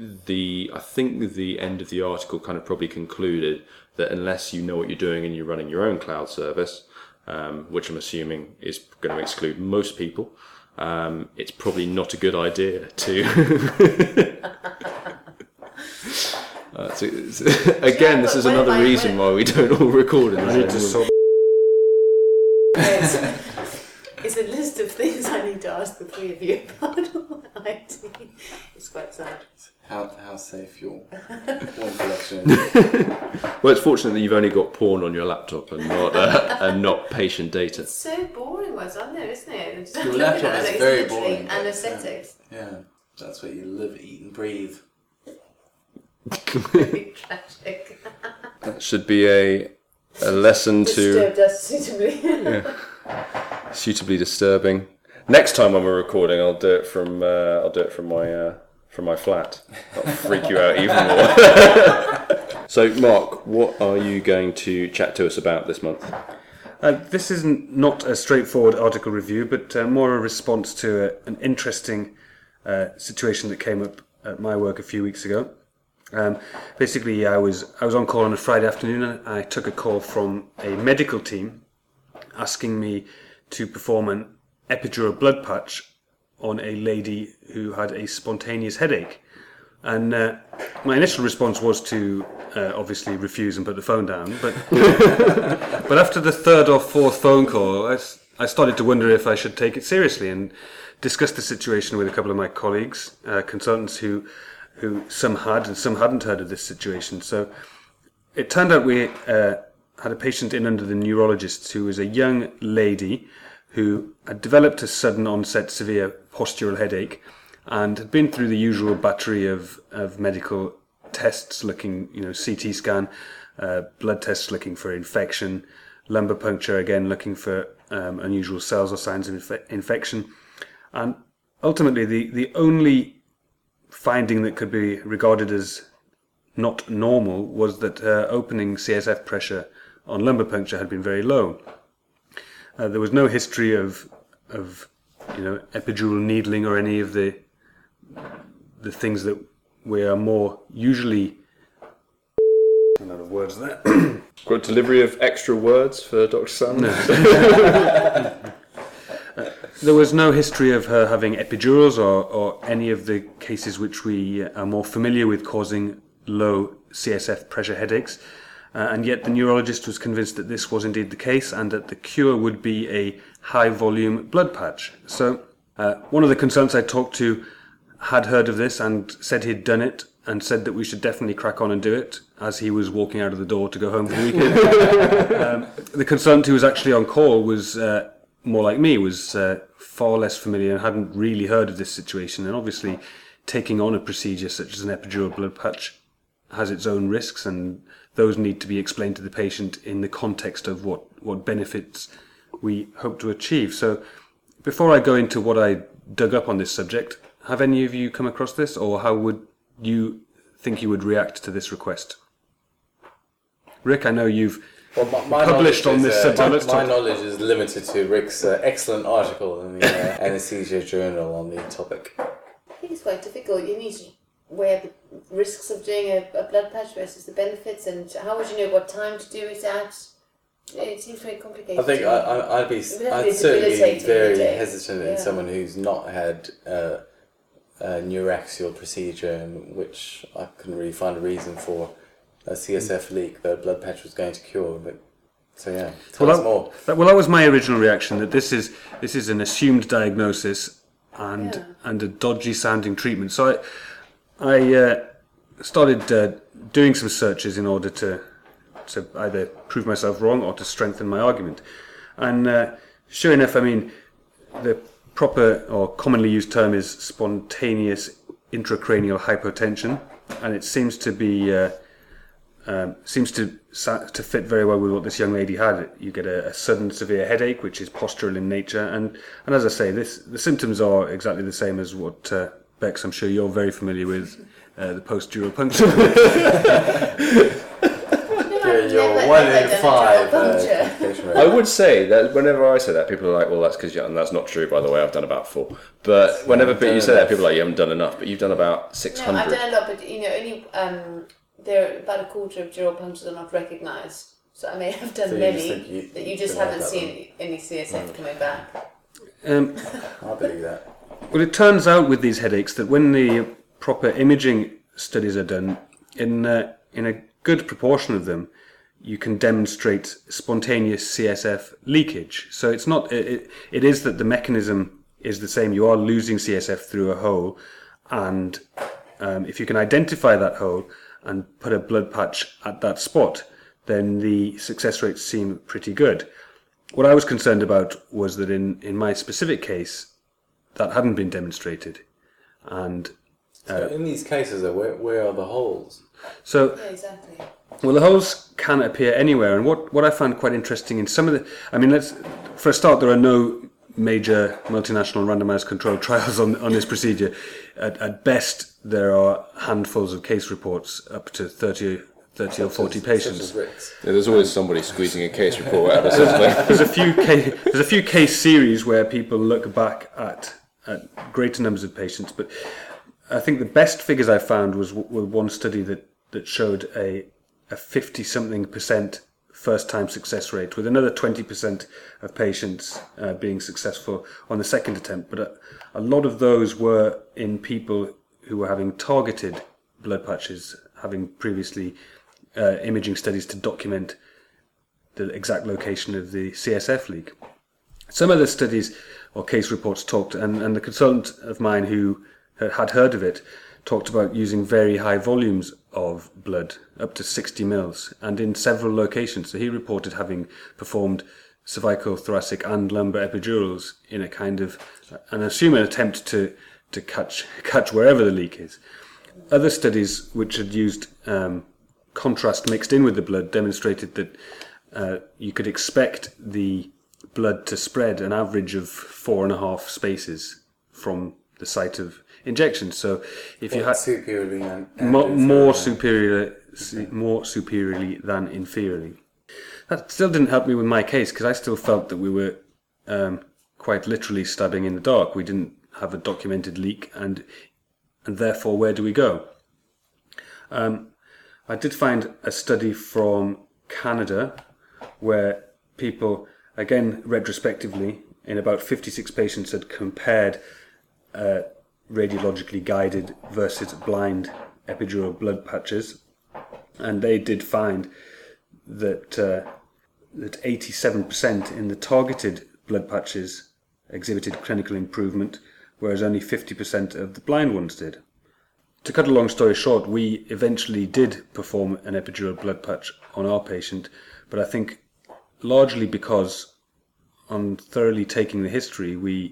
I think the end of the article kind of probably concluded that unless you know what you're doing and you're running your own cloud service, which I'm assuming is going to exclude most people, it's probably not a good idea to. Again, this is another reason why we don't all record in the same room. It's a list of things I need to ask the three of you about IT. It's quite sad. How safe your porn collection? Well, it's fortunate that you've only got porn on your laptop and not patient data. It's so boring what's on there, isn't it? Your laptop is very boring. Anesthetics. Yeah, that's where you live, eat, and breathe. Really tragic. That should be a lesson to Disturbed us suitably. suitably disturbing. Next time when we're recording, I'll do it from my flat. That'll freak you out even more. So, Mark, what are you going to chat to us about this month? This is not a straightforward article review, but more a response to an interesting situation that came up at my work a few weeks ago. Basically, I was on call on a Friday afternoon, and I took a call from a medical team asking me to perform an epidural blood patch on a lady who had a spontaneous headache. And my initial response was to obviously refuse and put the phone down. But but after the third or fourth phone call, I started to wonder if I should take it seriously and discuss the situation with a couple of my colleagues, consultants who some had and some hadn't heard of this situation. So it turned out we had a patient in under the neurologist who was a young lady who had developed a sudden onset severe postural headache and had been through the usual battery of medical tests looking, CT scan, blood tests looking for infection, lumbar puncture again looking for unusual cells or signs of infection. And ultimately the only finding that could be regarded as not normal was that her opening CSF pressure on lumbar puncture had been very low. There was no history of epidural needling or any of the things that we are more usually. A lot of words there. Got delivery of extra words for Dr. Sam? No. There was no history of her having epidurals or any of the cases which we are more familiar with causing low CSF pressure headaches. And yet the neurologist was convinced that this was indeed the case and that the cure would be a high volume blood patch. So one of the consultants I talked to had heard of this and said he'd done it and said that we should definitely crack on and do it as he was walking out of the door to go home for the weekend. The consultant who was actually on call was more like me, was far less familiar and hadn't really heard of this situation. And obviously taking on a procedure such as an epidural blood patch has its own risks, and those need to be explained to the patient in the context of what benefits we hope to achieve. So before I go into what I dug up on this subject, have any of you come across this, or how would you think you would react to this request? Rick, I know you've published on this subject. My knowledge is limited to Rick's excellent article in the Anesthesia Journal on the topic. I think it's quite difficult. You need to weigh up the risks of doing a blood patch versus the benefits, and how would you know what time to do it at? It seems very complicated. I think I'd certainly be very hesitant in someone who's not had a neuraxial procedure in which I couldn't really find a reason for a CSF leak that a blood patch was going to cure. But so yeah, tell us more. That was my original reaction, that this is an assumed diagnosis and a dodgy sounding treatment. So I started doing some searches in order to either prove myself wrong or to strengthen my argument. And sure enough, I mean, the proper or commonly used term is spontaneous intracranial hypotension, and it seems to be to fit very well with what this young lady had. You get a sudden severe headache, which is postural in nature, and as I say, the symptoms are exactly the same as what Bex, I'm sure you're very familiar with, the post-dural puncture. You're 1 in 5 complication rate. I would say that whenever I say that, people are like, well, that's because you, and that's not true, by the way, I've done about 4. But whenever you say that, people are like, you haven't done enough, but you've done about 600. No, I've done a lot, but only there about a quarter of dural punctures are not recognised. So I may have done many that you just haven't seen any CSF coming back. I believe that. Well, it turns out with these headaches that when the proper imaging studies are done, in a good proportion of them, you can demonstrate spontaneous CSF leakage. So it's not. It is that the mechanism is the same. You are losing CSF through a hole, and if you can identify that hole and put a blood patch at that spot, then the success rates seem pretty good. What I was concerned about was that in my specific case, that hadn't been demonstrated. And So in these cases, though, where are the holes? so, Yeah, exactly. well, the holes can appear anywhere. And what I found quite interesting in some of the, I mean, for a start, there are no major multinational randomized controlled trials on this procedure. At best, there are handfuls of case reports up to 30 or 40 patients. Yeah, there's always somebody squeezing a case report out of something. There's a few case series where people look back at greater numbers of patients, but I think the best figures I found was one study that showed a 50-something% first-time success rate, with another 20% of patients being successful on the second attempt. But a lot of those were in people who were having targeted blood patches, having previously imaging studies to document the exact location of the CSF leak. Some other studies or case reports talked, and the consultant of mine who had heard of it talked about using very high volumes of blood, up to 60 mils, and in several locations. So he reported having performed cervical, thoracic and lumbar epidurals in a kind of, and I assume an attempt to catch wherever the leak is. Other studies which had used contrast mixed in with the blood demonstrated that you could expect the blood to spread an average of 4.5 spaces from the site of injection. So if you had superiorly and more superiorly than inferiorly. That still didn't help me with my case, because I still felt that we were quite literally stabbing in the dark. We didn't have a documented leak, and therefore where do we go? I did find a study from Canada where people, again retrospectively, in about 56 patients had compared radiologically guided versus blind epidural blood patches, and they did find that 87% in the targeted blood patches exhibited clinical improvement, whereas only 50% of the blind ones did. To cut a long story short, we eventually did perform an epidural blood patch on our patient, but I think largely because on thoroughly taking the history, we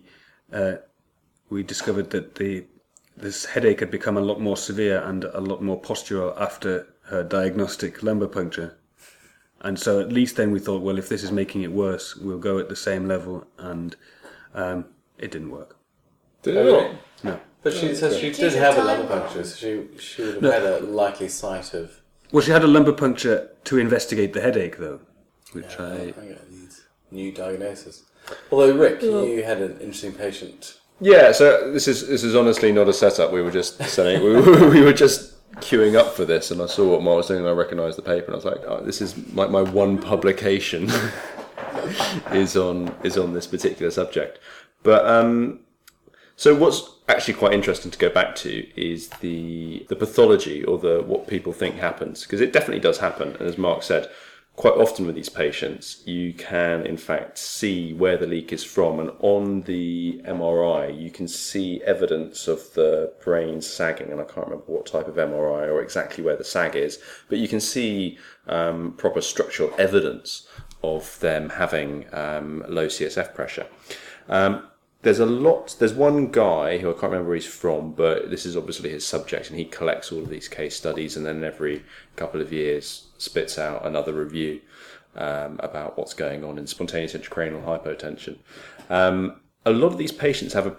discovered that this headache had become a lot more severe and a lot more postural after her diagnostic lumbar puncture. And so at least then we thought, well, if this is making it worse, we'll go at the same level, and it didn't work. Did it not? No. But she did have a lumbar puncture, so she would have had a likely site of... Well, she had a lumbar puncture to investigate the headache, though, which I think it needs new diagnosis. Although, Rick, you had an interesting patient. Yeah, so this is honestly not a setup. We were just saying we were just queuing up for this, and I saw what Mark was doing, and I recognised the paper, and I was like, oh, this is my one publication is on this particular subject. But so what's actually quite interesting to go back to is the pathology, or what people think happens, because it definitely does happen. And as Mark said, quite often with these patients, you can in fact see where the leak is from, and on the MRI you can see evidence of the brain sagging, and I can't remember what type of MRI or exactly where the sag is, but you can see proper structural evidence of them having low CSF pressure. There's one guy who I can't remember where he's from, but this is obviously his subject, and he collects all of these case studies, and then every couple of years spits out another review about what's going on in spontaneous intracranial hypotension. A lot of these patients have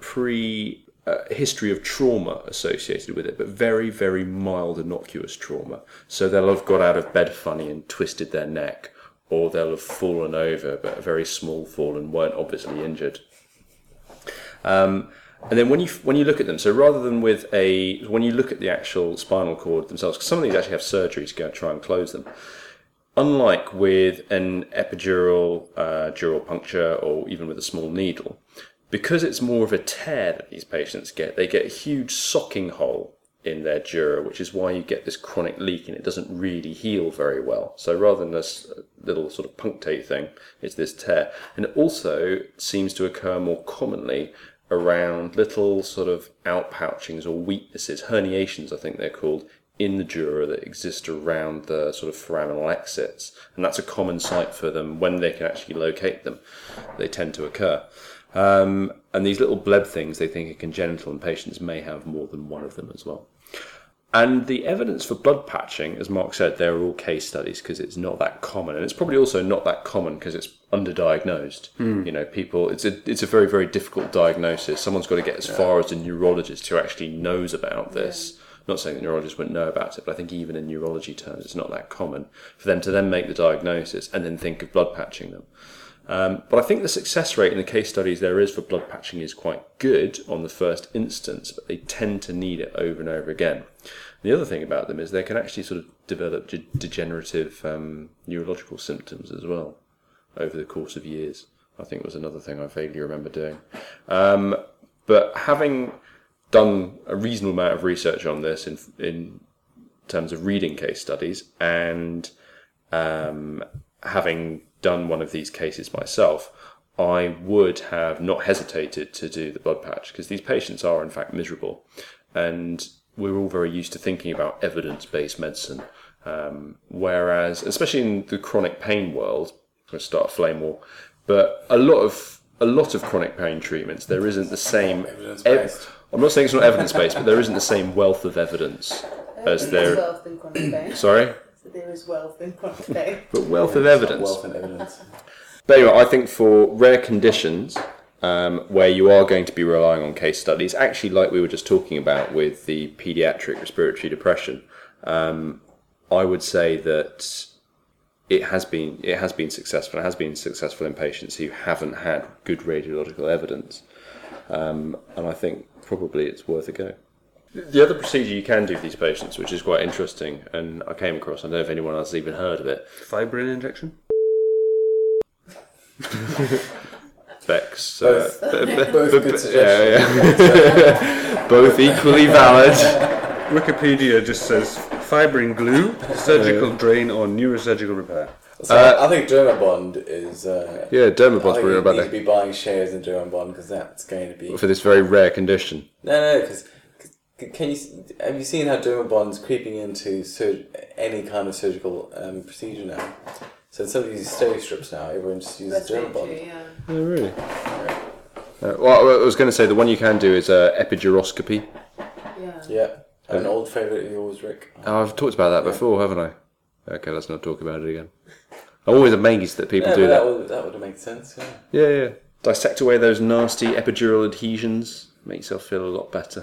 a history of trauma associated with it, but very, very mild innocuous trauma. So they'll have got out of bed funny and twisted their neck, or they'll have fallen over, but a very small fall, and weren't obviously injured. And then when you look at them, so rather than when you look at the actual spinal cord themselves, because some of these actually have surgery to go and try and close them, unlike with an epidural dural puncture, or even with a small needle, because it's more of a tear that these patients get, they get a huge socking hole in their dura, which is why you get this chronic leak and it doesn't really heal very well. So rather than this little sort of punctate thing, it's this tear. And it also seems to occur more commonly around little sort of outpouchings or weaknesses, herniations I think they're called, in the dura that exist around the sort of foraminal exits. And that's a common site for them when they can actually locate them. They tend to occur. And these little bleb things they think are congenital, and patients may have more than one of them as well. And the evidence for blood patching, as Mark said, they're all case studies because it's not that common, and it's probably also not that common because it's underdiagnosed. You know, people, it's a very, very difficult diagnosis. Someone's got to get as far as a neurologist who actually knows about this. Not saying that neurologists wouldn't know about it, but I think even in neurology terms, it's not that common for them to then make the diagnosis and then think of blood patching them. But I think the success rate in the case studies there is for blood patching is quite good on the first instance, but they tend to need it over and over again. The other thing about them is they can actually sort of develop degenerative neurological symptoms as well over the course of years. I think was another thing I vaguely remember doing. But having done a reasonable amount of research on this in terms of reading case studies and having done one of these cases myself, I would have not hesitated to do the blood patch because these patients are in fact miserable, and we're all very used to thinking about evidence-based medicine, whereas especially in the chronic pain world, I'm going to start a flame war, but a lot of chronic pain treatments there isn't the same I'm not saying it's not evidence-based, but there isn't the same wealth of evidence as there. Wealth in chronic pain. Sorry? So there is wealth in chronic pain. But wealth of evidence. Wealth and evidence. But anyway, I think for rare conditions where you are going to be relying on case studies, actually like we were just talking about with the paediatric respiratory depression, I would say that it has been successful. It has been successful in patients who haven't had good radiological evidence. And I think probably it's worth a go. The other procedure you can do for these patients, which is quite interesting, and I came across, I don't know if anyone else has even heard of it. Fibrin injection? Bex. Both good suggestions. Yeah. Both equally valid. Wikipedia just says fibrin glue, surgical drain or neurosurgical repair. So I think Dermabond is. Dermabond's brilliant about You that. need to be buying shares in Dermabond because that's going to be. For this very rare condition. No, because have you seen how Dermabond's creeping into any kind of surgical procedure now? So some of these steri strips now, everyone just uses That's very Dermabond. true, yeah. Oh, really? Well, I was going to say the one you can do is epiduroscopy. Yeah. Yeah, an old favourite of yours, Rick. Oh, I've talked about that before, haven't I? Okay, let's not talk about it again. I'm always amazed that people do that. That would have made sense, yeah. Yeah. Dissect away those nasty epidural adhesions. Make yourself feel a lot better.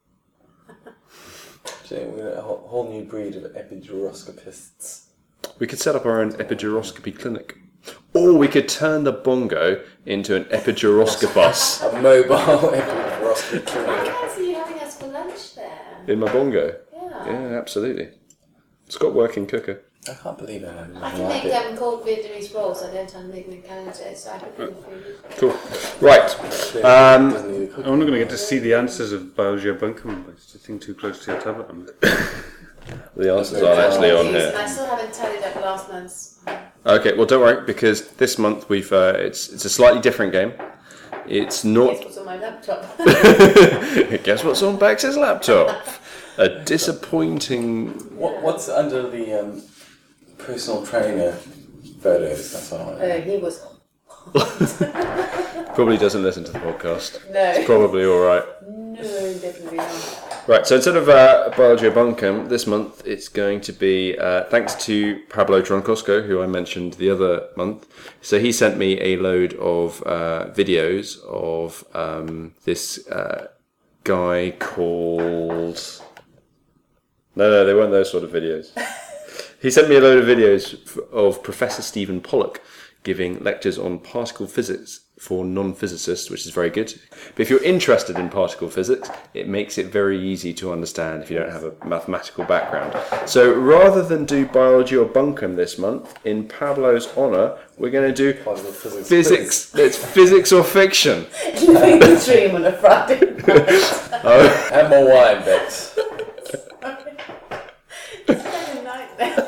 We're a whole new breed of epiduroscopists. We could set up our own epiduroscopy clinic. Or we could turn the bongo into an epiduroscopus. A mobile epiduroscopy clinic. Yeah, so you're having us for lunch there. In my bongo? Yeah. Yeah, absolutely. It's got working cooker. I can't believe it. I can make them cold Vietnamese rolls. I don't have to make them in Canada, so I can do the food. Cool. Right. Doesn't need a cook. I'm not going to get to see the answers of biology bunkum by sitting too close to your tablet. The answers aren't actually on here. I still haven't tallied up last month's. Okay, well, don't worry, because this month we've it's a slightly different game. It's not. Guess what's on my laptop? Guess what's on Bax's laptop? A disappointing. What's under the personal trainer photos? That's what I want. He was. Probably doesn't listen to the podcast. No. It's probably all right. No, definitely not. Right, so instead of Biology Bunkum, this month it's going to be thanks to Pablo Troncosco, who I mentioned the other month. So he sent me a load of videos of this guy called... No, they weren't those sort of videos. He sent me a load of videos of Professor Stephen Pollock giving lectures on particle physics for non-physicists, which is very good. But if you're interested in particle physics, it makes it very easy to understand if you don't have a mathematical background. So rather than do biology or bunkum this month, in Pablo's honour, we're going to do Particle physics. physics. It's physics or fiction. Living the dream on a Friday night. Have more wine, Bex. It's like a nightmare.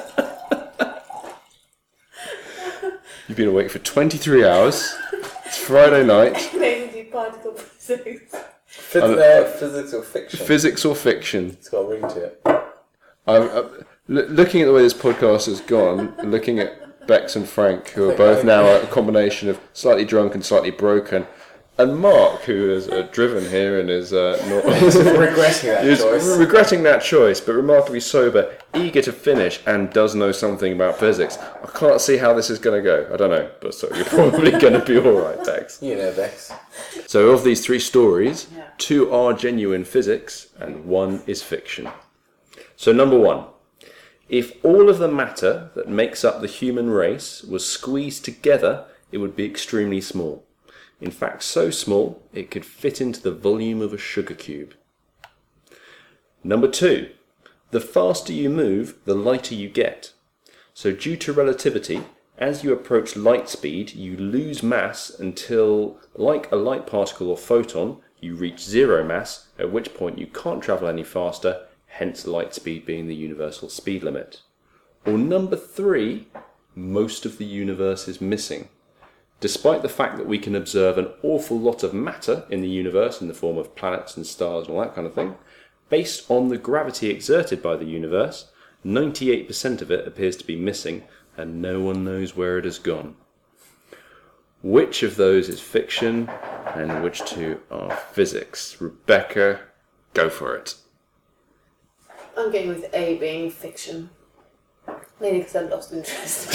You've been awake for 23 hours. It's Friday night. Maybe do particle physics. Physics or fiction? Physics or fiction. It's got a ring to it. Looking at the way this podcast has gone, looking at Bex and Frank, who are both now a combination of slightly drunk and slightly broken, and Mark, who is driven here and is not Regretting that is choice. regretting that choice, but remarkably sober, eager to finish, and does know something about physics. I can't see how this is going to go. I don't know, but so you're probably going to be all right, Bex. You know, Bex. So of these 3 stories, 2 are genuine physics, and 1 is fiction. So number 1. If all of the matter that makes up the human race was squeezed together, it would be extremely small. In fact, so small, it could fit into the volume of a sugar cube. Number 2. The faster you move, the lighter you get. So due to relativity, as you approach light speed, you lose mass until, like a light particle or photon, you reach 0 mass, at which point you can't travel any faster, hence light speed being the universal speed limit. Or number 3, most of the universe is missing. Despite the fact that we can observe an awful lot of matter in the universe in the form of planets and stars and all that kind of thing, based on the gravity exerted by the universe, 98% of it appears to be missing and no one knows where it has gone. Which of those is fiction and which 2 are physics? Rebecca, go for it. I'm going with A being fiction. Mainly because I've lost interest.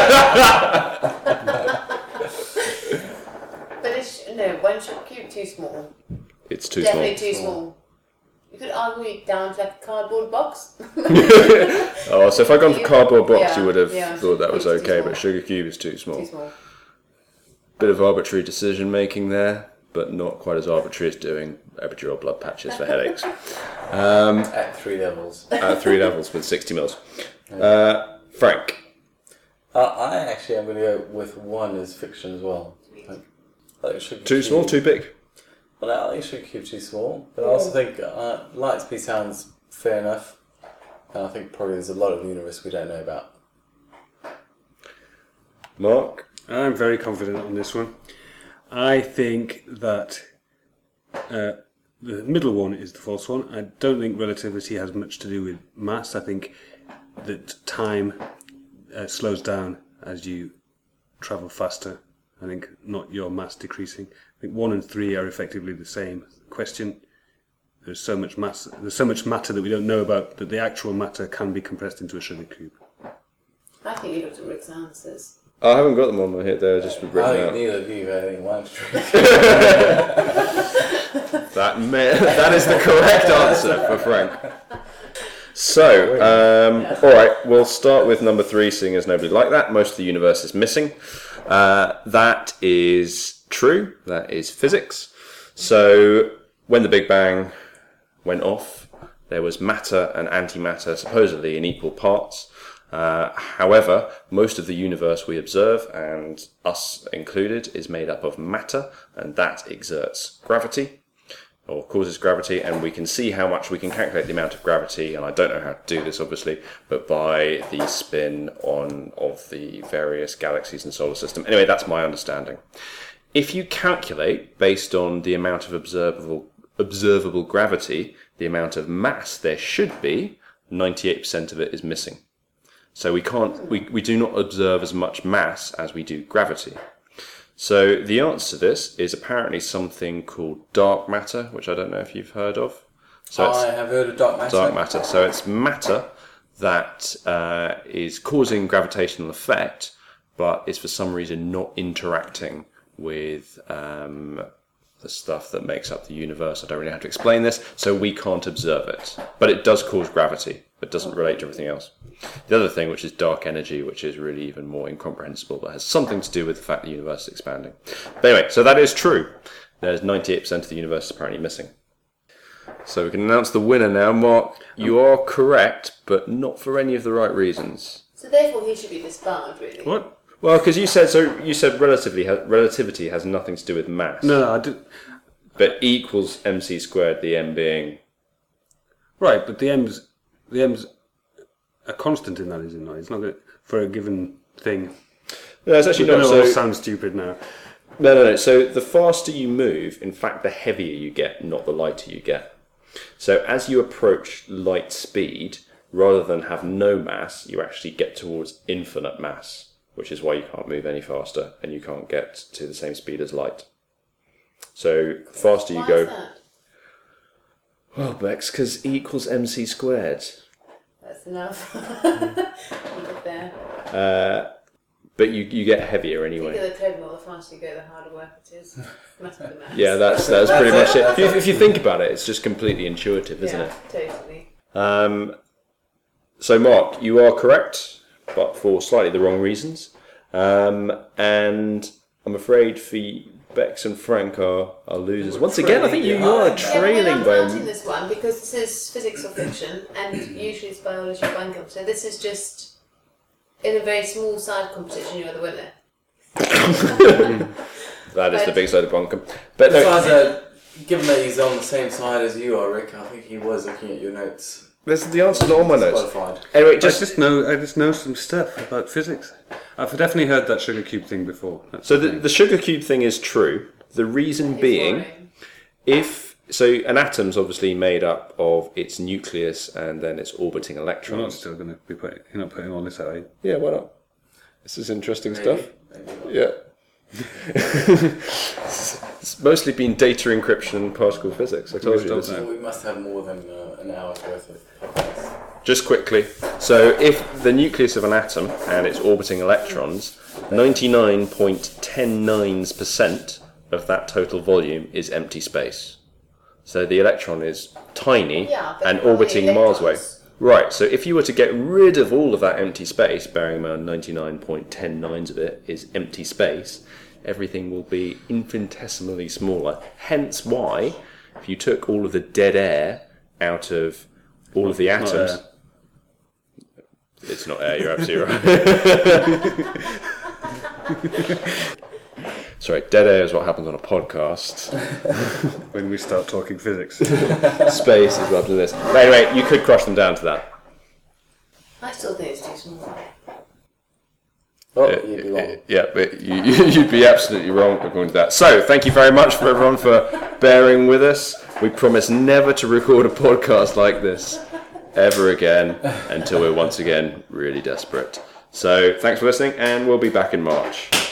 But one sugar cube too small. It's too Definitely small. too small. You could argue it down to like a cardboard box. Oh, so if I'd gone for cardboard box, Yeah, you would have yeah, thought that was sugar cube's too okay, small. but sugar cube is too small. Too small. Bit of arbitrary decision making there, but not quite as arbitrary as doing epidural blood patches for headaches. At 3 levels. At 3 levels with 60 mils. Frank. I actually am going to go with 1 as fiction as well. Like sugar Too cube. small, too big? Well, I think sugar cube too small, but I also think light speed sounds fair enough. And I think probably there's a lot of the universe we don't know about. Mark? I'm very confident on this one. I think that the middle one is the false one. I don't think relativity has much to do with mass. I think that time slows down as you travel faster. I think not your mass decreasing. I think 1 and 3 are effectively the same. Question: there's so much mass, there's so much matter that we don't know about that the actual matter can be compressed into a sugar cube. I think you looked at Rick's answers. I haven't got them on my head, they're just I written think out. neither of you have any wine to drink. That is the correct answer for Frank. So, alright, we'll start with number 3, seeing as nobody liked that. Most of the universe is missing. That is true. That is physics. So, when the Big Bang went off, there was matter and antimatter supposedly in equal parts. However, most of the universe we observe, and us included, is made up of matter, and that exerts gravity, or causes gravity, and we can see how much we can calculate the amount of gravity, and I don't know how to do this obviously, but by the spin of the various galaxies in the solar system. Anyway, that's my understanding. If you calculate, based on the amount of observable gravity, the amount of mass there should be, 98% of it is missing. So we do not observe as much mass as we do gravity. So the answer to this is apparently something called dark matter, which I don't know if you've heard of. So I have heard of dark matter. dark matter. So it's matter that is causing gravitational effect, but is for some reason not interacting with the stuff that makes up the universe. I don't really have to explain this, so we can't observe it. But it does cause gravity. but doesn't relate to everything else. The other thing, which is dark energy, which is really even more incomprehensible, but has something to do with the fact the universe is expanding. But anyway, so that is true. There's 98% of the universe apparently missing. So we can announce the winner now. Mark, you are correct, but not for any of the right reasons. So therefore he should be disbarred, really. What? Well, because you said relativity has nothing to do with mass. No, I did. But E equals mc squared, the m being... Right, but the m's a constant in that, is it not? It's not good for a given thing. No, it's actually I not. know So it sounds stupid now. No. So the faster you move, in fact, the heavier you get, not the lighter you get. So as you approach light speed, rather than have no mass, you actually get towards infinite mass, which is why you can't move any faster and you can't get to the same speed as light. So the faster you Why go... is that? Well, Bex, because E equals mc squared. That's enough. Leave it there. But you get heavier I think anyway. of the treadmill, the faster you go, the harder work it is. Must be the maths. Yeah, that's pretty much it. If you think about it, it's just completely intuitive, isn't it? Totally. So, Mark, you are correct, but for slightly the wrong reasons. And I'm afraid for Bex and Frank are losers. Once again, I think you are Yeah, trailing we're not by... counting this one because this is physics or fiction, and usually it's biology or bunkum. So this is just in a very small side competition. You're the winner. That is the big side of bunkum. But no, Besides, given that he's on the same side as you are, Rick, I think he was looking at your notes. the answer's not on my notes. Qualified. Anyway, I just know some stuff about physics. I've definitely heard that sugar cube thing before. That's so the thing. the sugar cube thing is true. The reason being, an atom's obviously made up of its nucleus and then its orbiting You're not electrons. still going to be putting. You're not putting all this out, are you? Yeah, why not? This is interesting Maybe, stuff. maybe. Yeah. It's mostly been data encryption and particle physics. I told you this. Well, we must have more than an hour's worth of podcasts. Just quickly. So if the nucleus of an atom and its orbiting electrons, 99.109% of that total volume is empty space. So the electron is tiny Yeah, but and how many orbiting miles away. electrons? Right, so if you were to get rid of all of that empty space, bearing in mind 99.109 of it is empty space, everything will be infinitesimally smaller. Hence why, if you took all of the dead air out of all of the It's not atoms... air. It's not air, you're absolutely right. Sorry, dead air is what happens on a podcast. When we start talking physics. Space is what happens to this. But anyway, you could crush them down to that. I still think it's too small. Oh, you'd be wrong. Yeah, but you'd be absolutely wrong according to that. So, thank you very much for everyone for bearing with us. We promise never to record a podcast like this ever again until we're once again really desperate. So, thanks for listening, and we'll be back in March.